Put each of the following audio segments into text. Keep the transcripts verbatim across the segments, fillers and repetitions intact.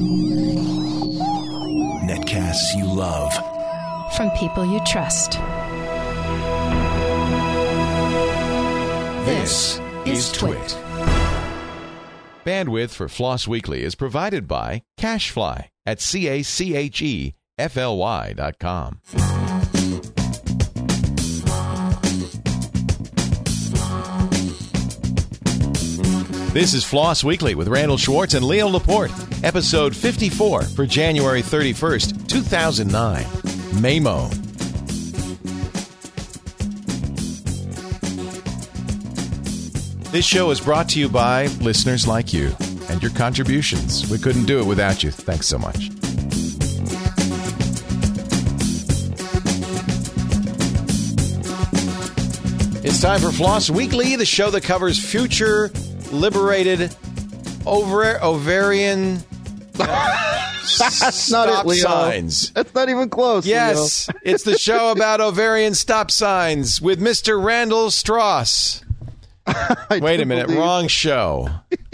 Netcasts you love. From people you trust. This is Twit. Bandwidth for Floss Weekly is provided by CacheFly at C A C H E F L Y dot com. This is Floss Weekly with Randall Schwartz and Leo Laporte, episode fifty-four for January thirty-first, two thousand nine. Mamo. This show is brought to you by listeners like you and your contributions. We couldn't do it without you. Thanks so much. It's time for Floss Weekly, the show that covers future liberated over ovarian That's not it, Leo. Signs. That's not even close. Yes, Leo. it's the show about ovarian stop signs with Mister Randall Strauss. Wait a minute, believe. wrong show.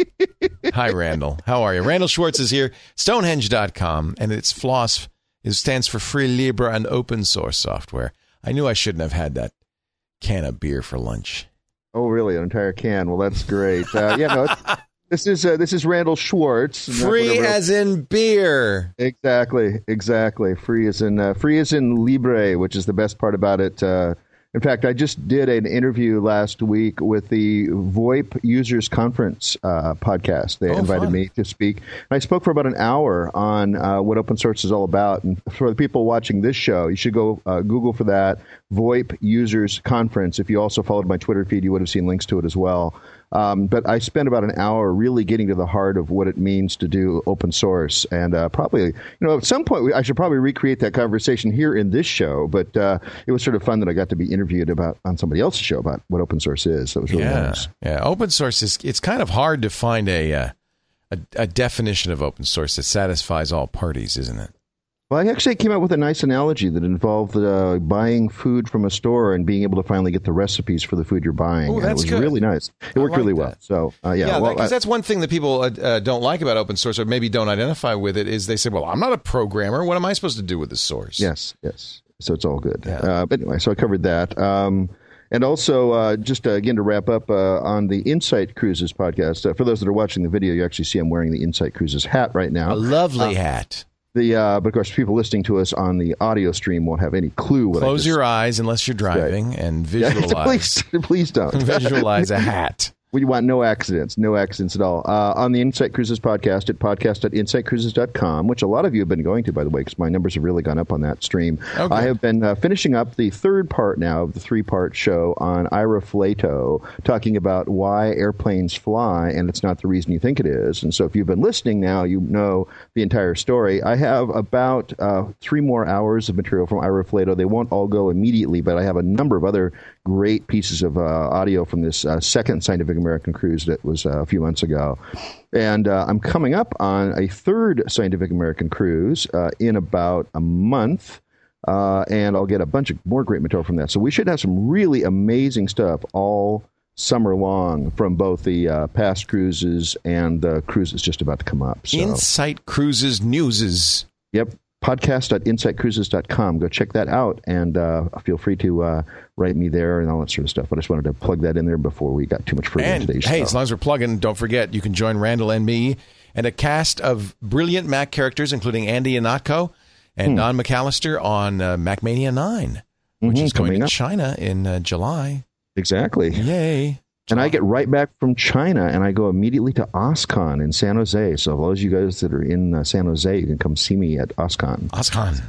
Hi, Randall. How are you? Randall Schwartz is here, Stonehenge dot com, and it's Floss. It stands for Free, Libre, and Open Source Software. I knew I shouldn't have had that can of beer for lunch. Oh, really? An entire can? Well, that's great. Uh, yeah, no, it's, this is uh, this is Randall Schwartz. Free as in beer. Exactly, exactly. Free as in uh, free as in libre, which is the best part about it. Uh, in fact, I just did an interview last week with the VoIP Users Conference uh, podcast. They oh, invited fun. me to speak. And I spoke for about an hour on uh, what open source is all about. And for the people watching this show, you should go uh, Google for that, VoIP Users Conference. If you also followed my Twitter feed, you would have seen links to it as well. Um, but I spent about an hour really getting to the heart of what it means to do open source. And uh, probably, you know, at some point, I should probably recreate that conversation here in this show. But uh, it was sort of fun that I got to be interviewed about on somebody else's show about what open source is. That was really yeah. nice. Yeah, open source is, it's kind of hard to find a, uh, a a definition of open source that satisfies all parties, isn't it? Well, I actually came up with a nice analogy that involved uh, buying food from a store and being able to finally get the recipes for the food you're buying. Oh, and that's it was good. really nice. It I worked like really that. well. So, uh, yeah. Yeah, well, because I, that's one thing that people uh, uh, don't like about open source, or maybe don't identify with it, is they say, well, I'm not a programmer. What am I supposed to do with the source? Yes, yes. So it's all good. Yeah. Uh, but anyway, so I covered that. Um, and also, uh, just uh, again to wrap up uh, on the Insight Cruises podcast, uh, for those that are watching the video, you actually see I'm wearing the Insight Cruises hat right now. A lovely Uh, hat. The uh, but of course, people listening to us on the audio stream won't have any clue what Close I just, your eyes unless you're driving and visualize. please, please don't visualize a hat. We want no accidents, no accidents at all. Uh, on the Insight Cruises podcast at podcast dot insight cruises dot com, which a lot of you have been going to, by the way, because my numbers have really gone up on that stream. Okay. I have been uh, finishing up the third part now of the three-part show on Ira Flato, talking about why airplanes fly, and it's not the reason you think it is. And so if you've been listening now, you know the entire story. I have about uh, three more hours of material from Ira Flato. They won't all go immediately, but I have a number of other great pieces of uh, audio from this uh, second Scientific American cruise that was uh, a few months ago. And uh, I'm coming up on a third Scientific American cruise uh, in about a month. Uh, and I'll get a bunch of more great material from that. So we should have some really amazing stuff all summer long from both the uh, past cruises and the cruises just about to come up. So. Insight Cruises Newses. Yep. podcast dot insight cruises dot com. Go check that out, and uh, feel free to uh, write me there and all that sort of stuff. But I just wanted to plug that in there before we got too much further And in today's hey, show. as long as we're plugging, don't forget, you can join Randall and me and a cast of brilliant Mac characters, including Andy Ihnatko and Hmm. Don McAllister on uh, MacMania nine, which Mhm, is going coming to up. China in uh, July. Exactly. Yay. And I get right back from China, and I go immediately to OSCON in San Jose. So for those of you guys that are in uh, San Jose, you can come see me at OSCON. OSCON.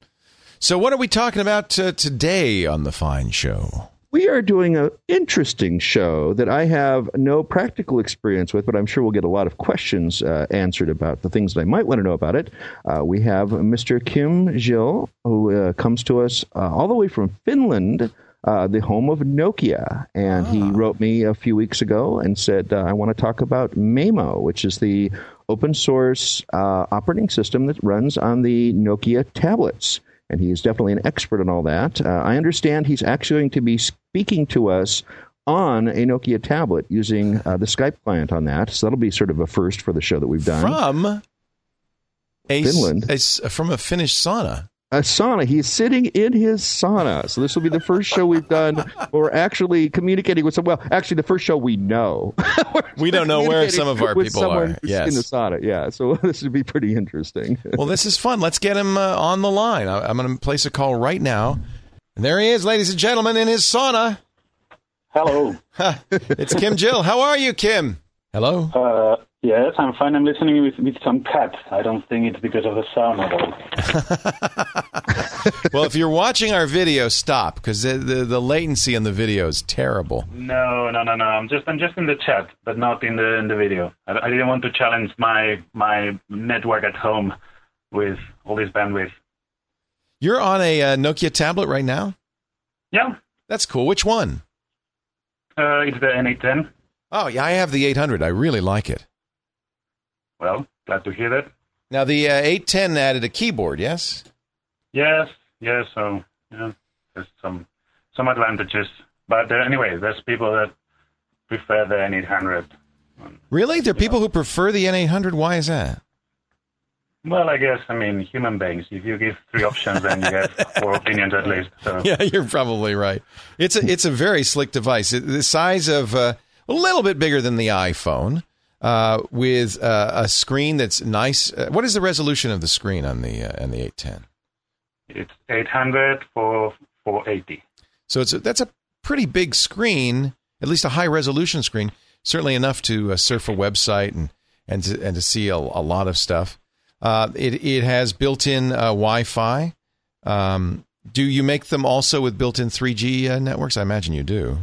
So what are we talking about uh, today on the Fine Show? We are doing an interesting show that I have no practical experience with, but I'm sure we'll get a lot of questions uh, answered about the things that I might want to know about it. Uh, we have Mister Kim Gill, who uh, comes to us uh, all the way from Finland, uh, the home of Nokia. And ah. he wrote me a few weeks ago and said, uh, I want to talk about Mamo, which is the open source uh, operating system that runs on the Nokia tablets. And he is definitely an expert on all that. Uh, I understand he's actually going to be speaking to us on a Nokia tablet using uh, the Skype client on that. So that'll be sort of a first for the show that we've done. From a, Finland. A, from a Finnish sauna. A sauna. He's sitting in his sauna. So this will be the first show we've done where we're actually communicating with some. Well, actually, the first show we know. We don't know where some of our people are. Yes. In the sauna. Yeah. So this would be pretty interesting. Well, this is fun. Let's get him uh, on the line. I, I'm going to place a call right now. And there he is, ladies and gentlemen, in his sauna. Hello. It's Kim Jill. How are you, Kim? Hello. Uh, yes, I'm fine. I'm listening with, with some cats. I don't think it's because of the sauna, though. Well, if you're watching our video, stop, because the, the the latency in the video is terrible. No, no, no, no. I'm just I'm just in the chat, but not in the in the video. I, I didn't want to challenge my my network at home with all this bandwidth. You're on a uh, Nokia tablet right now? Yeah. That's cool. Which one? Uh, it's the N eight ten. Oh, yeah, I have the eight hundred. I really like it. Well, glad to hear that. Now, the uh, eight ten added a keyboard, yes? Yes, yes. So, yeah, there's some some advantages. But uh, anyway, there's people that prefer the N eight hundred. Really? There are people who prefer the N eight hundred? Why is that? Well, I guess, I mean, human beings, if you give three options, then you get four opinions at least. So. Yeah, you're probably right. It's a, it's a very slick device. It, the size of uh, a little bit bigger than the iPhone, uh, with uh, a screen that's nice. Uh, what is the resolution of the screen on the uh, on the eight ten? It's eight hundred for four eighty. So it's a, that's a pretty big screen, at least a high resolution screen. Certainly enough to uh, surf a website and and to, and to see a, a lot of stuff. Uh, it it has built-in uh, Wi-Fi. Um, do you make them also with built-in three G uh, networks? I imagine you do.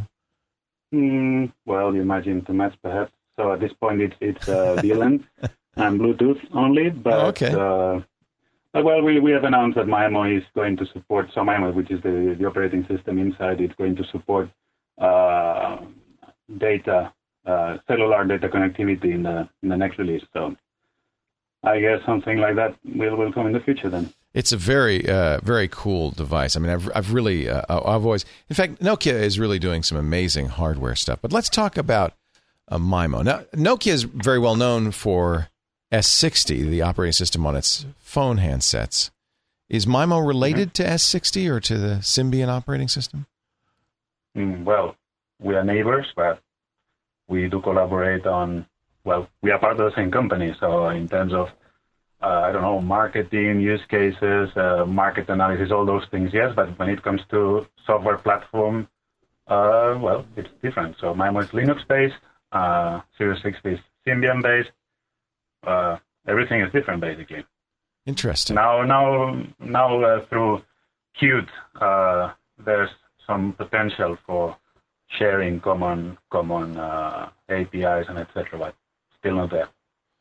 Mm, well, you imagine too much, perhaps. So at this point, it's it's uh, V L A N and Bluetooth only. But oh, okay. uh, well, we we have announced that MIMO is going to support. So MIMO, which is the the operating system inside, it's going to support uh, data, uh, cellular data connectivity in the in the next release. So. I guess something like that will, will come in the future then. It's a very, uh, very cool device. I mean, I've, I've really, uh, I've always, in fact, Nokia is really doing some amazing hardware stuff. But let's talk about uh, MIMO. Now, Nokia is very well known for S sixty, the operating system on its phone handsets. Is MIMO related mm-hmm. to S sixty or to the Symbian operating system? Mm, well, we are neighbors, but we do collaborate on. Well, we are part of the same company, so in terms of, uh, I don't know, marketing, use cases, uh, market analysis, all those things, yes, but when it comes to software platform, uh, well, it's different. So MIMO is Linux-based, uh, Series sixty is Symbian-based, uh, everything is different, basically. Interesting. Now, now, now uh, through Qt, uh, there's some potential for sharing common common uh, A P Is and et cetera, but still not there.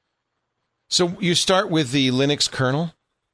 So you start with the Linux kernel?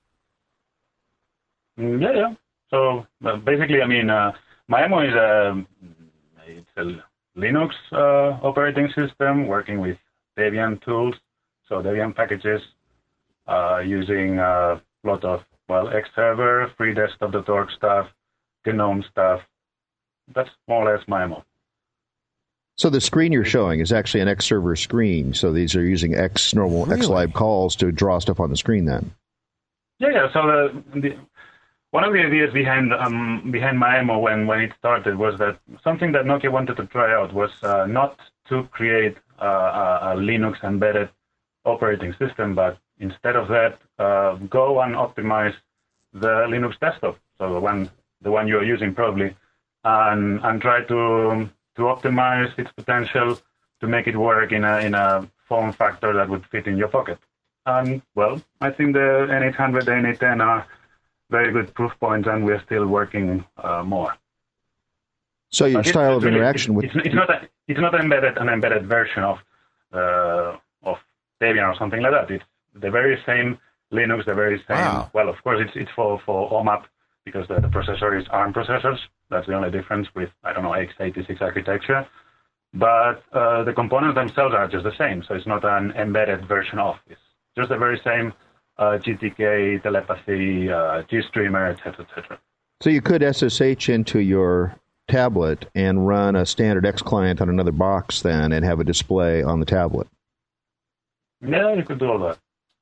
Mm, yeah, yeah. So uh, basically, I mean, uh, MIMO is a, it's a Linux uh, operating system working with Debian tools, so Debian packages, uh, using a lot of, well, Xserver, FreeDesktop dot org stuff, GNOME stuff. That's more or less MIMO. So the screen you're showing is actually an Xserver screen. So these are using X normal really? Xlib calls to draw stuff on the screen. Then. Yeah, yeah. So the, the one of the ideas behind um, behind MIMO when when it started was that something that Nokia wanted to try out was uh, not to create uh, a, a Linux embedded operating system, but instead of that, uh, go and optimize the Linux desktop. So the one the one you are using probably, and and try to to optimize its potential to make it work in a in a form factor that would fit in your pocket. And, well, I think the N eight hundred, N eight ten are very good proof points, and we're still working uh, more. So your but style it's, of really, interaction it's, with... It's, it's not a, it's not embedded, an embedded version of uh, of Debian or something like that. It's the very same Linux, the very same... Wow. Well, of course, it's it's for, for O M A P, because the, the processor is ARM processors. That's the only difference with, I don't know, x eighty-six architecture. But uh, the components themselves are just the same, so it's not an embedded version of. It's just the very same uh, G T K, telepathy, uh, GStreamer, et cetera, et cetera. So you could S S H into your tablet and run a standard X client on another box then and have a display on the tablet. Yeah, you could do all that.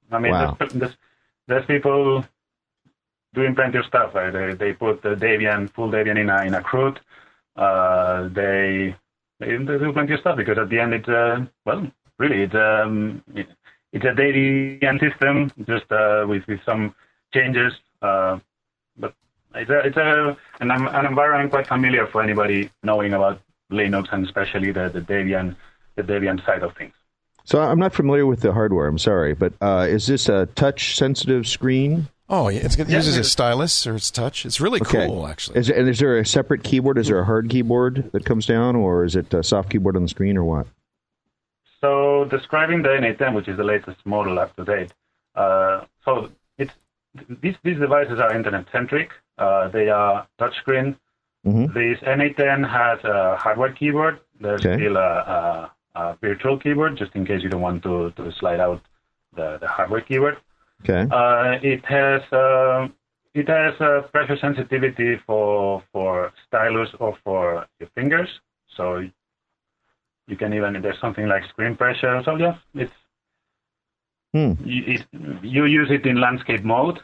I mean, Wow. there's, there's, there's people doing plenty of stuff. Right? They they put the Debian, full Debian in a in a CRUD. Uh, they, they they do plenty of stuff because at the end it's uh, well, really it's um it, it's a Debian system just uh, with with some changes. Uh, but it's a it's a an, an environment quite familiar for anybody knowing about Linux and especially the the Debian the Debian side of things. So I'm not familiar with the hardware. I'm sorry, but uh, is this a touch-sensitive screen? Oh, yeah, it's, it Yeah, uses a it's- stylus or its touch. It's really Okay. cool, actually. Is, and is there a separate keyboard? Is there a hard keyboard that comes down, or is it a soft keyboard on the screen, or what? So describing the N eight ten, which is the latest model up to date, uh, so it's these these devices are internet-centric. Uh, they are touchscreen. Mhm. This N eight ten has a hardware keyboard. There's Okay. still a, a, a virtual keyboard, just in case you don't want to, to slide out the, the hardware keyboard. Okay. Uh, it has uh, it has uh, pressure sensitivity for for stylus or for your fingers. So you can even there's something like screen pressure. So yeah, it's Hmm. you, it, you use it in landscape mode,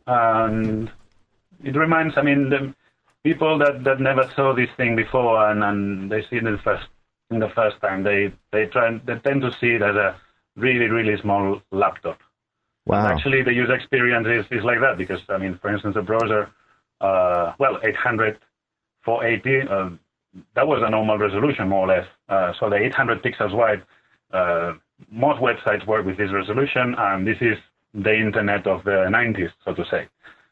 and it reminds. I mean, the people that, that never saw this thing before and, and they see it in the first in the first time, they they try they tend to see it as a really really small laptop. Wow. Actually, the user experience is, is like that because, I mean, for instance, the browser, uh, well, eight hundred, four eighty, uh, that was a normal resolution, more or less. Uh, so the eight hundred pixels wide, uh, most websites work with this resolution, and this is the internet of the nineties, so to say.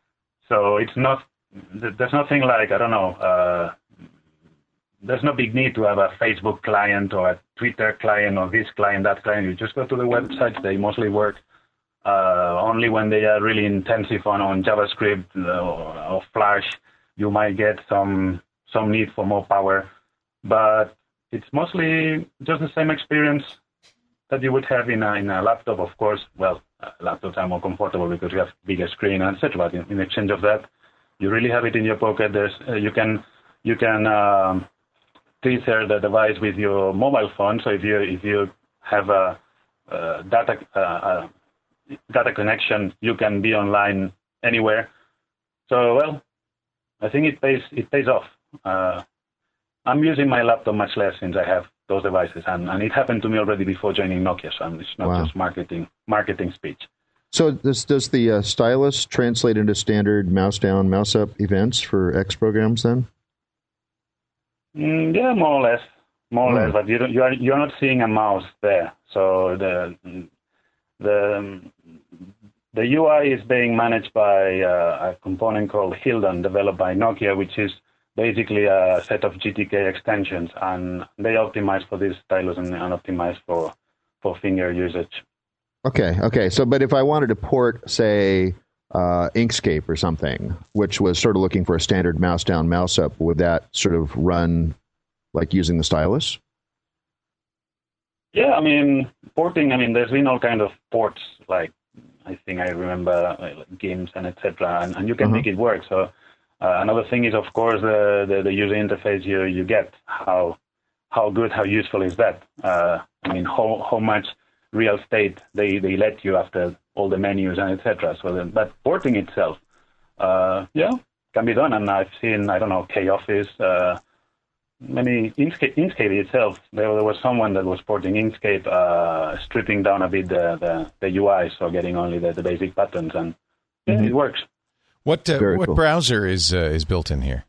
So it's not, there's nothing like, I don't know, uh, there's no big need to have a Facebook client or a Twitter client or this client, that client. You just go to the websites, they mostly work. Uh, only when they are really intensive on, on JavaScript or, or Flash, you might get some some need for more power. But it's mostly just the same experience that you would have in a, in a laptop, of course. Well, uh, laptops are more comfortable because you have bigger screen and et cetera. But in, in exchange of that, you really have it in your pocket. There's uh, you can you can um, tether the device with your mobile phone. So if you if you have a, a data uh, a, data connection, you can be online anywhere. So, well, I think it pays it pays off. Uh, I'm using my laptop much less since I have those devices, and, and it happened to me already before joining Nokia, so it's not Wow. just marketing marketing speech. So this, does the uh, stylus translate into standard mouse down, mouse up events for X programs then? Mm, yeah, more or less, more or Mm. less. But you don't, you are you're not seeing a mouse there, so the the the U I is being managed by uh, a component called Hildan, developed by Nokia, which is basically a set of G T K extensions, and they optimize for this stylus and, and optimize for for finger usage. Okay, okay. So, but if I wanted to port, say, uh, Inkscape or something, which was sort of looking for a standard mouse down, mouse up, would that sort of run like using the stylus? Yeah, I mean, porting, I mean, there's been all kind of ports, like, I think I remember uh, like games and et cetera, and, and you can Uh-huh. make it work. So uh, another thing is, of course, the, the, the user interface you, you get. How how good, how useful is that? Uh, I mean, how how much real estate they, they let you after all the menus and et cetera. So, then, but porting itself, uh, yeah, can be done. And I've seen, I don't know, K-Office, uh, many Inkscape, Inkscape itself, there, there was someone that was porting Inkscape, uh, stripping down a bit the, the, the U I, so getting only the, the basic buttons, and yeah, Mhm. it works. What uh, Very what cool. browser is uh, is built in here?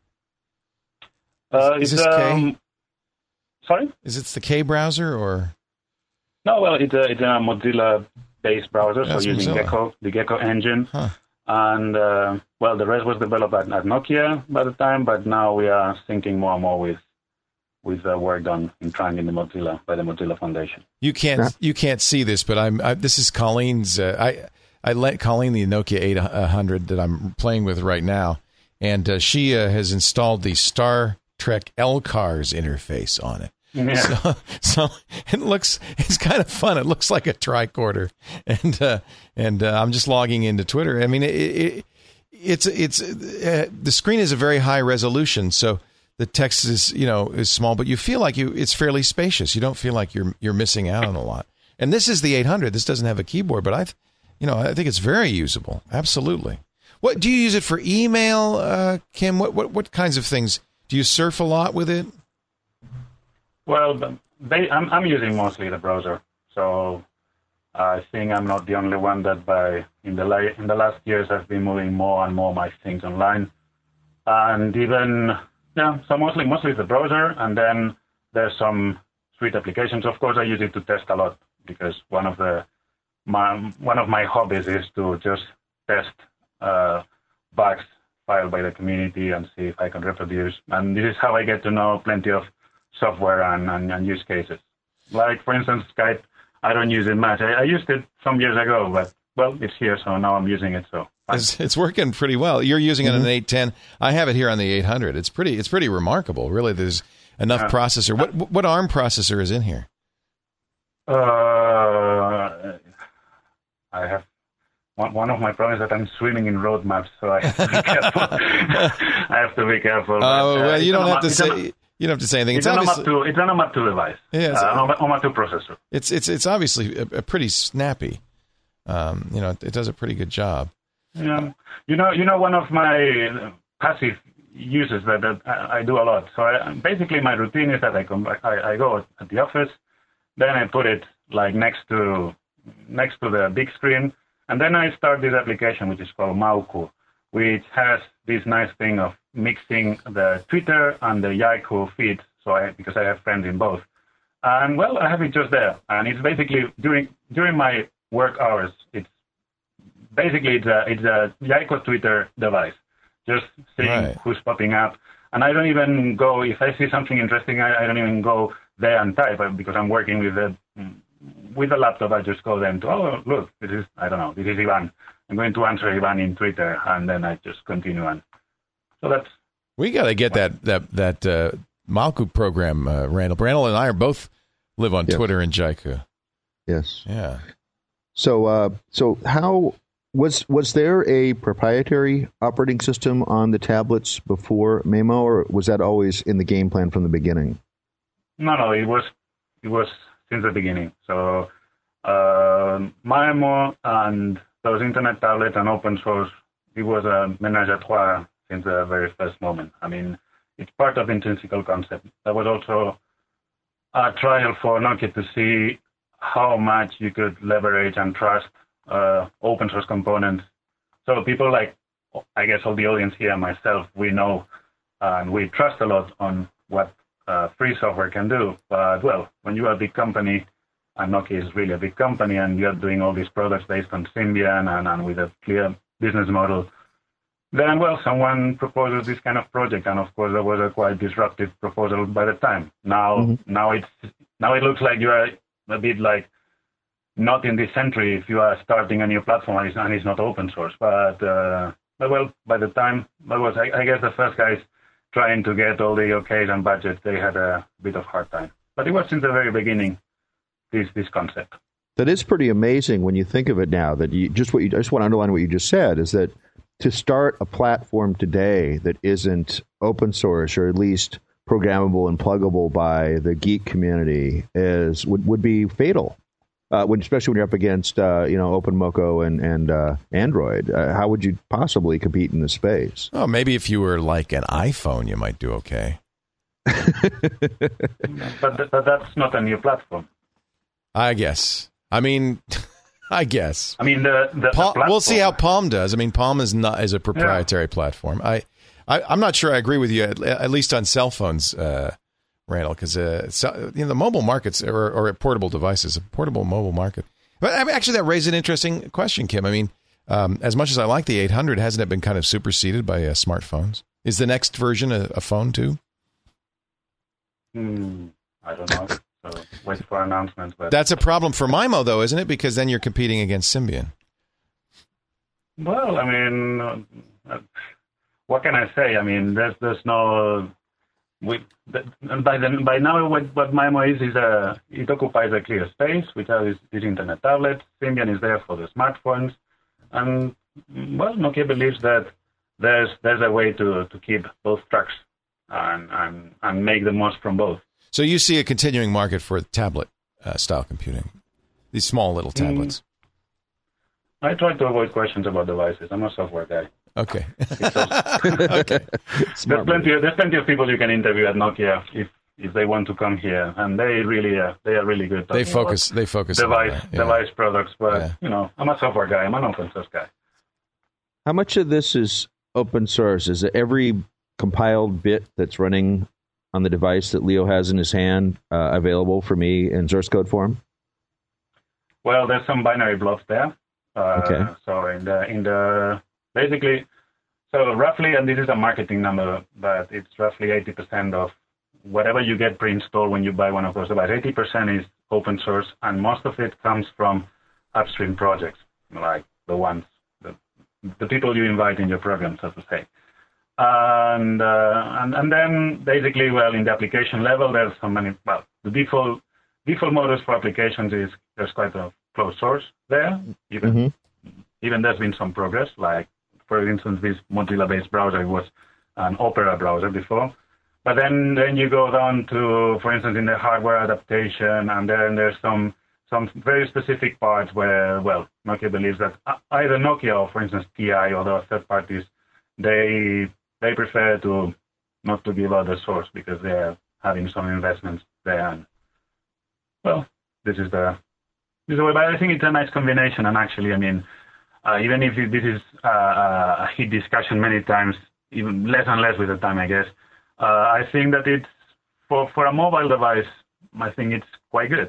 Uh, Is it's, this K? um, sorry? Is it the K browser or? No, well, it's a, it's a Mozilla-based browser, That's so using Mozilla. Gecko, the Gecko engine. Huh. And, uh, well, the rest was developed at, at Nokia by the time, but now we are syncing more and more with with the work done in trying in the Mozilla, by the Mozilla Foundation. You can't Yeah. you can't see this, but I'm I, this is Colleen's. Uh, I I let Colleen the Nokia eight hundred that I'm playing with right now, and uh, she uh, has installed the Star Trek L Cars interface on it. Yeah. So, so it looks it's kind of fun. It looks like a tricorder, and uh, and uh, I'm just logging into Twitter. I mean, it, it, it's it's uh, the screen is a very high resolution, so the text is you know is small, but you feel like you it's fairly spacious. You don't feel like you're you're missing out on a lot. And this is the eight hundred. This doesn't have a keyboard, but I've you know, I think it's very usable. Absolutely. What do you use it for? Email, uh, Kim? What, what what kinds of things? Do you surf a lot with it? Well, they, I'm I'm using mostly the browser, so I think I'm not the only one that by in the la- in the last years I've been moving more and more my things online, and even yeah, so mostly mostly the browser, and then there's some Suite applications. Of course, I use it to test a lot because one of the my one of my hobbies is to just test uh, bugs filed by the community and see if I can reproduce. And this is how I get to know plenty of software and, and, and use cases. Like, for instance, Skype, I don't use it much. I, I used it some years ago, but, well, it's here, so now I'm using it. So it's, it's working pretty well. You're using mm-hmm. it on an eight ten. I have it here on the eight hundred. It's pretty It's pretty remarkable. Really, there's enough uh, processor. What what ARM processor is in here? Uh, I have... One of my problems is that I'm swimming in roadmaps, so I have to be careful. I have to be careful. Oh, but, uh, well, you don't have to say. An, you don't have to say anything. It's, it's an OMAP two. It's an OMAP two device. Yeah, it's uh, an OMAP two processor. It's it's it's obviously a, a pretty snappy. Um, you know, it, it does a pretty good job. Yeah, you know, you know, one of my passive uses that, that I, I do a lot. So I, basically, my routine is that I come back, I, I go at the office, then I put it like next to next to the big screen. And then I start this application, which is called Mauku, which has this nice thing of mixing the Twitter and the Yahoo feeds. So I, because I have friends in both, and well, I have it just there, and it's basically during during my work hours. It's basically it's a it's a Yahoo Twitter device, just seeing right. who's popping up, and I don't even go if I see something interesting. I, I don't even go there and type because I'm working with the. With a laptop, I just go then to, oh, look, this is, I don't know, this is Ivan. I'm going to answer Ivan in Twitter, and then I just continue on. So that's... We got to get that that that uh, Mauku program, uh, Randall. Randall and I are both live on yes. Twitter and Jaiku. Yes. Yeah. So, uh, so how... Was was there a proprietary operating system on the tablets before Maemo, or was that always in the game plan from the beginning? No, no, it was... It was since the beginning. So uh, Maemo and those internet tablets and open source, it was a ménage à trois since the very first moment. I mean, it's part of the intrinsical concept. That was also a trial for Nokia to see how much you could leverage and trust uh, open source components. So people like, I guess all the audience here and myself, we know uh, and we trust a lot on what Uh, free software can do, but well, when you are a big company, and Nokia is really a big company, and you are doing all these products based on Symbian and, and with a clear business model, then well, someone proposes this kind of project, and of course, there was a quite disruptive proposal by the time. Now, mm-hmm. now it's now it looks like you are a bit like not in this century if you are starting a new platform and it's, and it's not open source. But, uh, but well, by the time that was, I, I guess, the first guys trying to get all the okays and budgets, they had a bit of hard time. But it was since the very beginning, this this concept. That is pretty amazing when you think of it now. That you just what you I just want to underline what you just said is that to start a platform today that isn't open source or at least programmable and pluggable by the geek community is would, would be fatal. Uh, when, especially when you're up against, uh, you know, OpenMoko and and uh, Android, uh, how would you possibly compete in this space? Oh, maybe if you were like an iPhone, you might do okay. but, th- but that's not a new platform. I guess. I mean, I guess. I mean, the, the, Palm, the we'll see how Palm does. I mean, Palm is not is a proprietary yeah. platform. I, I I'm not sure I agree with you. At, at least on cell phones. Uh, Randall, because uh, so, you know, the mobile markets or, or portable devices, a portable mobile market. But I mean, actually, that raises an interesting question, Kim. I mean, um, as much as I like the eight hundred, hasn't it been kind of superseded by uh, smartphones? Is the next version a, a phone too? Hmm, I don't know. So wait for announcements. But that's a problem for Maemo, though, isn't it? Because then you're competing against Symbian. Well, I mean, uh, what can I say? I mean, there's there's no. We, by the, by now, what, what Maemo is is a it occupies a clear space, which are these internet tablets. Symbian is there for the smartphones, and well, Nokia believes that there's there's a way to, to keep both tracks and, and and make the most from both. So you see a continuing market for tablet uh, style computing, these small little tablets. I try to avoid questions about devices. I'm a software guy. Okay. Okay. There's plenty. Of, there's plenty of people you can interview at Nokia if if they want to come here, and they really uh, they are really good. They focus. They focus. Device on that. Yeah. device products, but Yeah. you know, I'm a software guy. I'm an open source guy. How much of this is open source? Is it every compiled bit that's running on the device that Leo has in his hand uh, available for me in source code form? Well, there's some binary blobs there. Uh, Okay. So in the in the basically, so roughly, and this is a marketing number, but it's roughly eighty percent of whatever you get pre-installed when you buy one of those devices. eighty percent is open source, and most of it comes from upstream projects, like the ones, the, the people you invite in your program, so to say. And, uh, and and then basically, well, in the application level, there's so many. Well, the default default modus for applications is there's quite a closed source there. Even Mm-hmm. even there's been some progress. Like for instance, this Mozilla-based browser was an Opera browser before. But then, then you go down to, for instance, in the hardware adaptation, and then there's some some very specific parts where, well, Nokia believes that either Nokia or, for instance, T I or the third parties, they they prefer to not to give out the source because they're having some investments there. And, well, this is the this is the way. But I think it's a nice combination. And actually, I mean, uh, even if this is uh, a heat discussion many times, even less and less with the time, I guess. Uh, I think that it's for for a mobile device. I think it's quite good.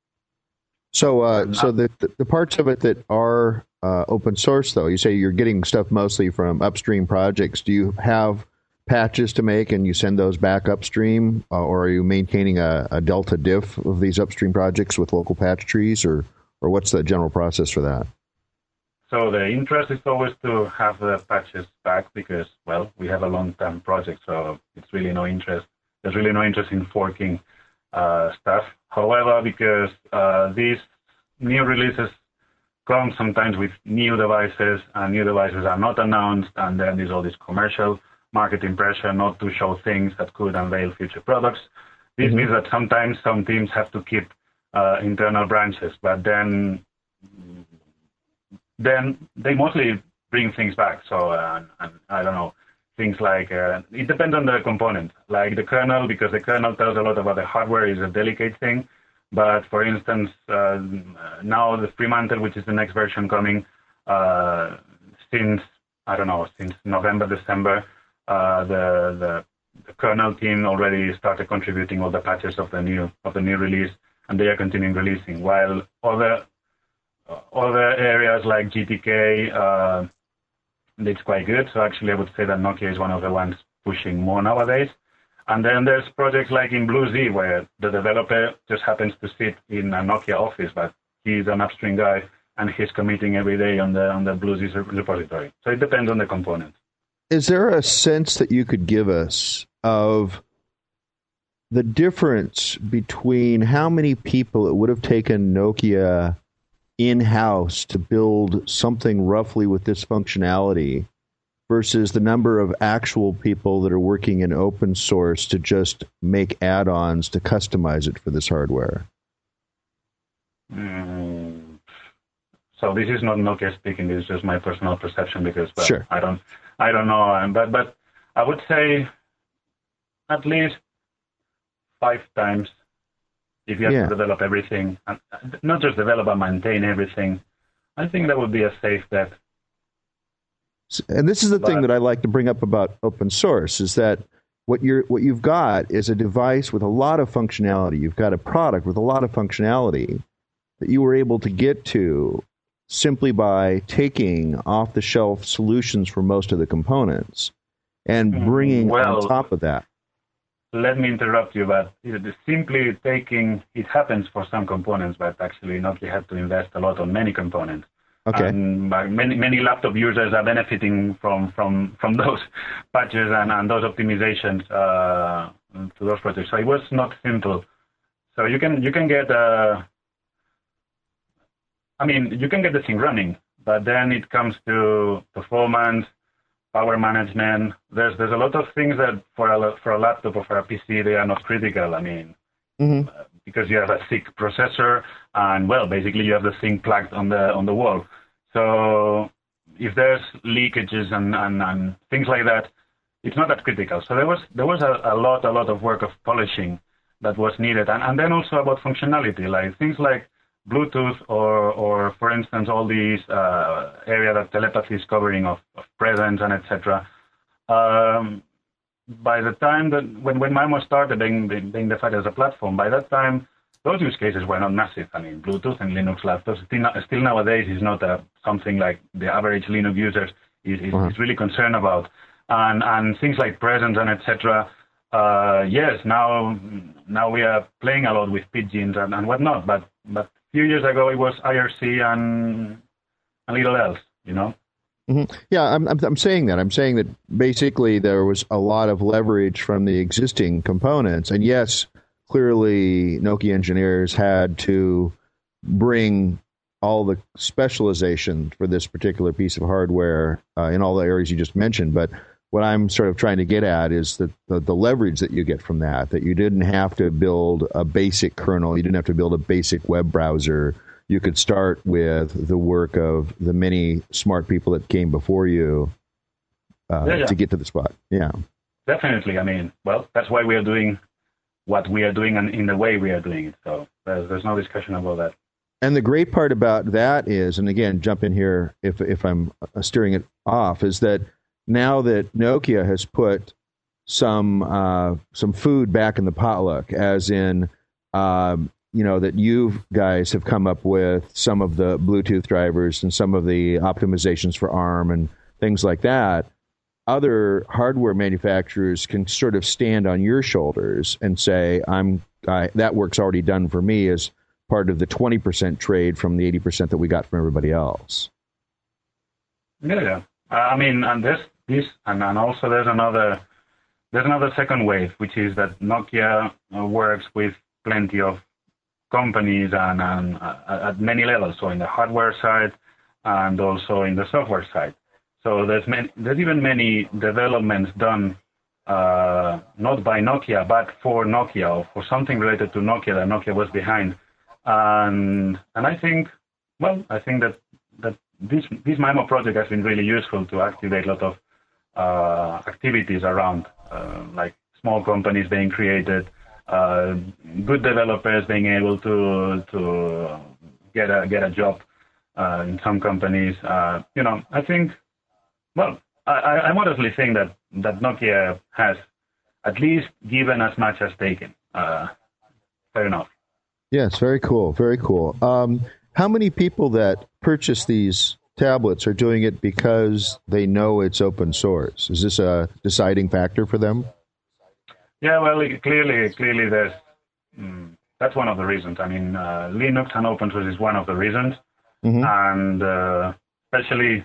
So, uh, so the the parts of it that are uh, open source, though, you say you're getting stuff mostly from upstream projects. Do you have patches to make, and you send those back upstream, uh, or are you maintaining a, a delta diff of these upstream projects with local patch trees, or or what's the general process for that? So the interest is always to have the patches back because, well, we have a long-term project, so it's really no interest. There's really no interest in forking uh, stuff. However, because uh, these new releases come sometimes with new devices, and new devices are not announced, and then there's all this commercial marketing pressure not to show things that could unveil future products. This mm-hmm. means that sometimes some teams have to keep uh, internal branches, but then then they mostly bring things back. So, uh, and I don't know, things like, uh, it depends on the component, like the kernel, because the kernel tells a lot about the hardware, is a delicate thing. But for instance, uh, now the Fremantle, which is the next version coming, uh, since, I don't know, since November, December, uh, the, the the kernel team already started contributing all the patches of the new of the new release, and they are continuing releasing, while other Other areas like G T K, uh, it's quite good. So actually, I would say that Nokia is one of the ones pushing more nowadays. And then there's projects like in BlueZ, where the developer just happens to sit in a Nokia office, but he's an upstream guy, and he's committing every day on the on the BlueZ repository. So it depends on the component. Is there a sense that you could give us of the difference between how many people it would have taken Nokia in-house to build something roughly with this functionality versus the number of actual people that are working in open source to just make add-ons to customize it for this hardware? Mm. So this is not Nokia speaking. This is just my personal perception because well, sure. I don't, I don't know. But but I would say at least five times. If you have yeah. to develop everything, and not just develop but maintain everything, I think that would be a safe bet. And this is the but, thing that I like to bring up about open source, is that what you're what you've got is a device with a lot of functionality. You've got a product with a lot of functionality that you were able to get to simply by taking off-the-shelf solutions for most of the components and bringing well, on top of that. Let me interrupt you, but simply taking, it happens for some components, but actually Nokia had to invest a lot on many components. Okay. And many many laptop users are benefiting from, from, from those patches and, and those optimizations uh, to those projects. So it was not simple. So you can you can get, uh, I mean, you can get the thing running, but then it comes to performance, power management. There's there's a lot of things that for a for a laptop or for a P C they are not critical. I mean, mm-hmm. uh, because you have a thick processor and well, basically you have the thing plugged on the on the wall. So if there's leakages and, and, and things like that, it's not that critical. So there was there was a, a lot a lot of work of polishing that was needed, and, and then also about functionality, like things like Bluetooth or or for instance all these uh, area that telepathy is covering of, of presence and et cetera. Um, by the time that when when Maemo started being being defined as a platform, by that time those use cases were not massive. I mean, Bluetooth and Linux laptops still, still nowadays is not a, something like the average Linux user is, is, uh-huh. is really concerned about. And and things like presence and et cetera. Uh, yes, now now we are playing a lot with pidgins and, and whatnot. But but a few years ago it was I R C and a little else, you know. Mm-hmm. Yeah, I'm, I'm I'm saying that. I'm saying that basically there was a lot of leverage from the existing components, and yes, clearly Nokia engineers had to bring all the specialization for this particular piece of hardware uh, in all the areas you just mentioned, but what I'm sort of trying to get at is that the, the leverage that you get from that, that you didn't have to build a basic kernel, you didn't have to build a basic web browser. You could start with the work of the many smart people that came before you uh, yeah, yeah. to get to the spot. Yeah, definitely. I mean, well, that's why we are doing what we are doing and in the way we are doing it. So there's, there's no discussion about that. And the great part about that is, and again, jump in here if if I'm steering it off, is that now that Nokia has put some uh, some food back in the potluck, as in, um, you know, that you guys have come up with some of the Bluetooth drivers and some of the optimizations for ARM and things like that, other hardware manufacturers can sort of stand on your shoulders and say, "I'm I, that work's already done for me as part of the twenty percent trade from the eighty percent that we got from everybody else." Yeah, yeah. Uh, I mean, and this, this, and, and also there's another, there's another second wave, which is that Nokia uh, works with plenty of companies and, and uh, at many levels. So in the hardware side and also in the software side. So there's many, there's even many developments done uh, not by Nokia, but for Nokia or for something related to Nokia that Nokia was behind. And and I think, well, I think that that this this Maemo project has been really useful to activate a lot of uh, activities around, uh, like small companies being created, uh, good developers being able to to get a get a job uh, in some companies. Uh, you know, I think, well, I, I honestly think that that Nokia has at least given as much as taken. Uh, fair enough. Yes, very cool, very cool. Um, how many people that purchase these tablets are doing it because they know it's open source? Is this a deciding factor for them? Yeah, well, clearly, clearly, there's mm, that's one of the reasons. I mean, uh, Linux and open source is one of the reasons, mm-hmm. and uh, especially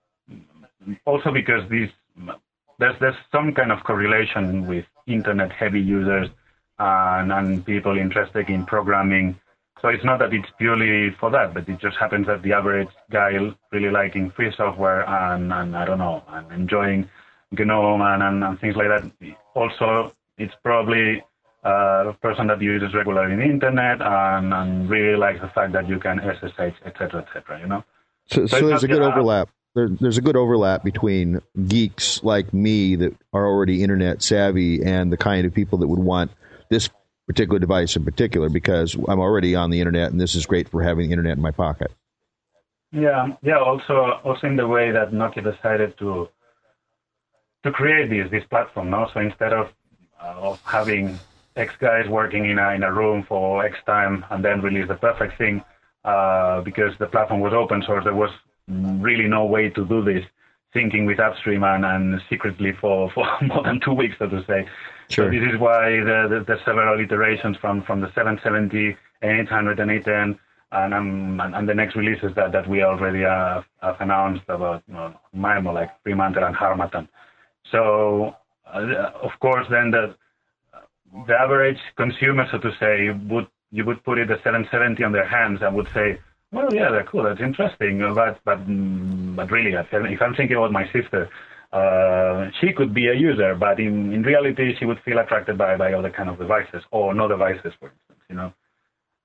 also because these there's there's some kind of correlation with internet-heavy users and, and people interested in programming. So it's not that it's purely for that, but it just happens that the average guy really liking free software and, and I don't know, and enjoying GNOME and, and, and things like that. Also, it's probably uh, a person that uses regularly the internet and, and really likes the fact that you can S S H, et cetera, et cetera, you know? So, so, so there's a good uh, overlap. There, there's a good overlap between geeks like me that are already internet savvy and the kind of people that would want this particular device in particular, because I'm already on the internet and this is great for having the internet in my pocket. Yeah, yeah. Also, also in the way that Nokia decided to to create this this platform. No, so instead of uh, of having X guys working in a in a room for X time and then release the perfect thing, uh, because the platform was open source, there was really no way to do this thinking with upstream and, and secretly for, for more than two weeks, so to say. Sure. So this is why the, the, the several iterations from, from the seven seventy, eight hundred, and eight ten, and, um, and, and the next releases that, that we already have, have announced about, you know, Maemo, like Fremantle and Harmattan. So, uh, of course, then the the average consumer, so to say, would you would put it the seven seventy on their hands and would say, well, yeah, they're cool, that's interesting, but but but really, if I'm thinking about my sister, uh, she could be a user, but in, in reality, she would feel attracted by, by other kind of devices, or no devices, for instance, you know.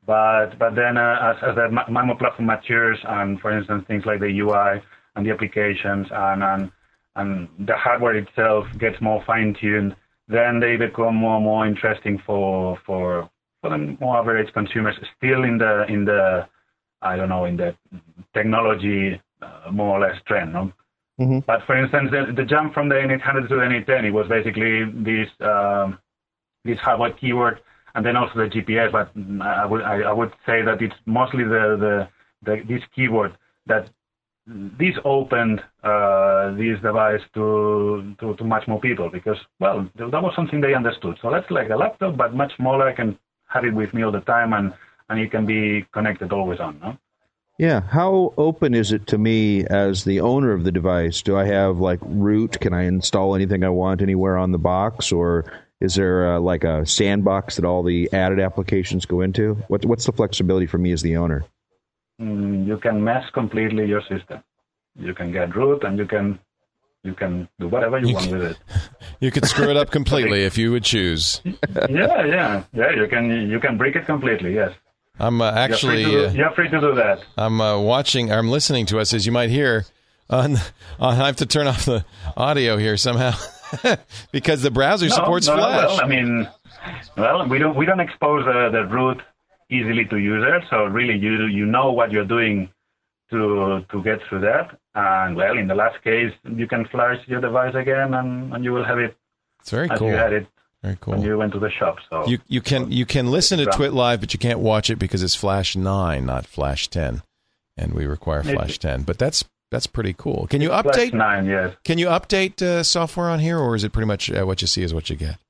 But but then uh, as, as the MIMO platform matures, and for instance things like the U I and the applications and and, and the hardware itself gets more fine-tuned, then they become more and more interesting for for for the more average consumers. Still in the in the I don't know in the technology uh, more or less trend. No? Mm-hmm. But for instance, the, the jump from the N eight hundred to the N eight ten, it was basically this um, this hardware keyword. And then also the G P S, but I would I, I would say that it's mostly the, the, the this keyword that this opened uh, this device to, to to much more people because well that was something they understood. So that's like a laptop, but much smaller. I can have it with me all the time, and, and it can be connected always on. No? Yeah. How open is it to me as the owner of the device? Do I have like root? Can I install anything I want anywhere on the box, or is there uh, like a sandbox that all the added applications go into? What, what's the flexibility for me as the owner? Mm, you can mesh completely your system. You can get root, and you can you can do whatever you, you want can, with it. You could screw it up completely if you would choose. Yeah, yeah, yeah. You can you can break it completely. Yes. I'm uh, actually you're free, uh, do, you're free to do that. I'm uh, watching. I'm listening to us, as you might hear. On, on I have to turn off the audio here somehow. Because the browser no, supports no, Flash. Well, I mean, well, we don't we don't expose uh, the root easily to users, so really you you know what you're doing to to get through that. And well, in the last case, you can flash your device again, and, and you will have it. It's very as cool. You had it very cool. when you went to the shop. So you you can you can listen to Twit Live, but you can't watch it because it's Flash nine, not Flash ten, and we require Flash ten. But that's That's pretty cool. Can you update? Nine, yes. Can you update uh, software on here, or is it pretty much uh, what you see is what you get?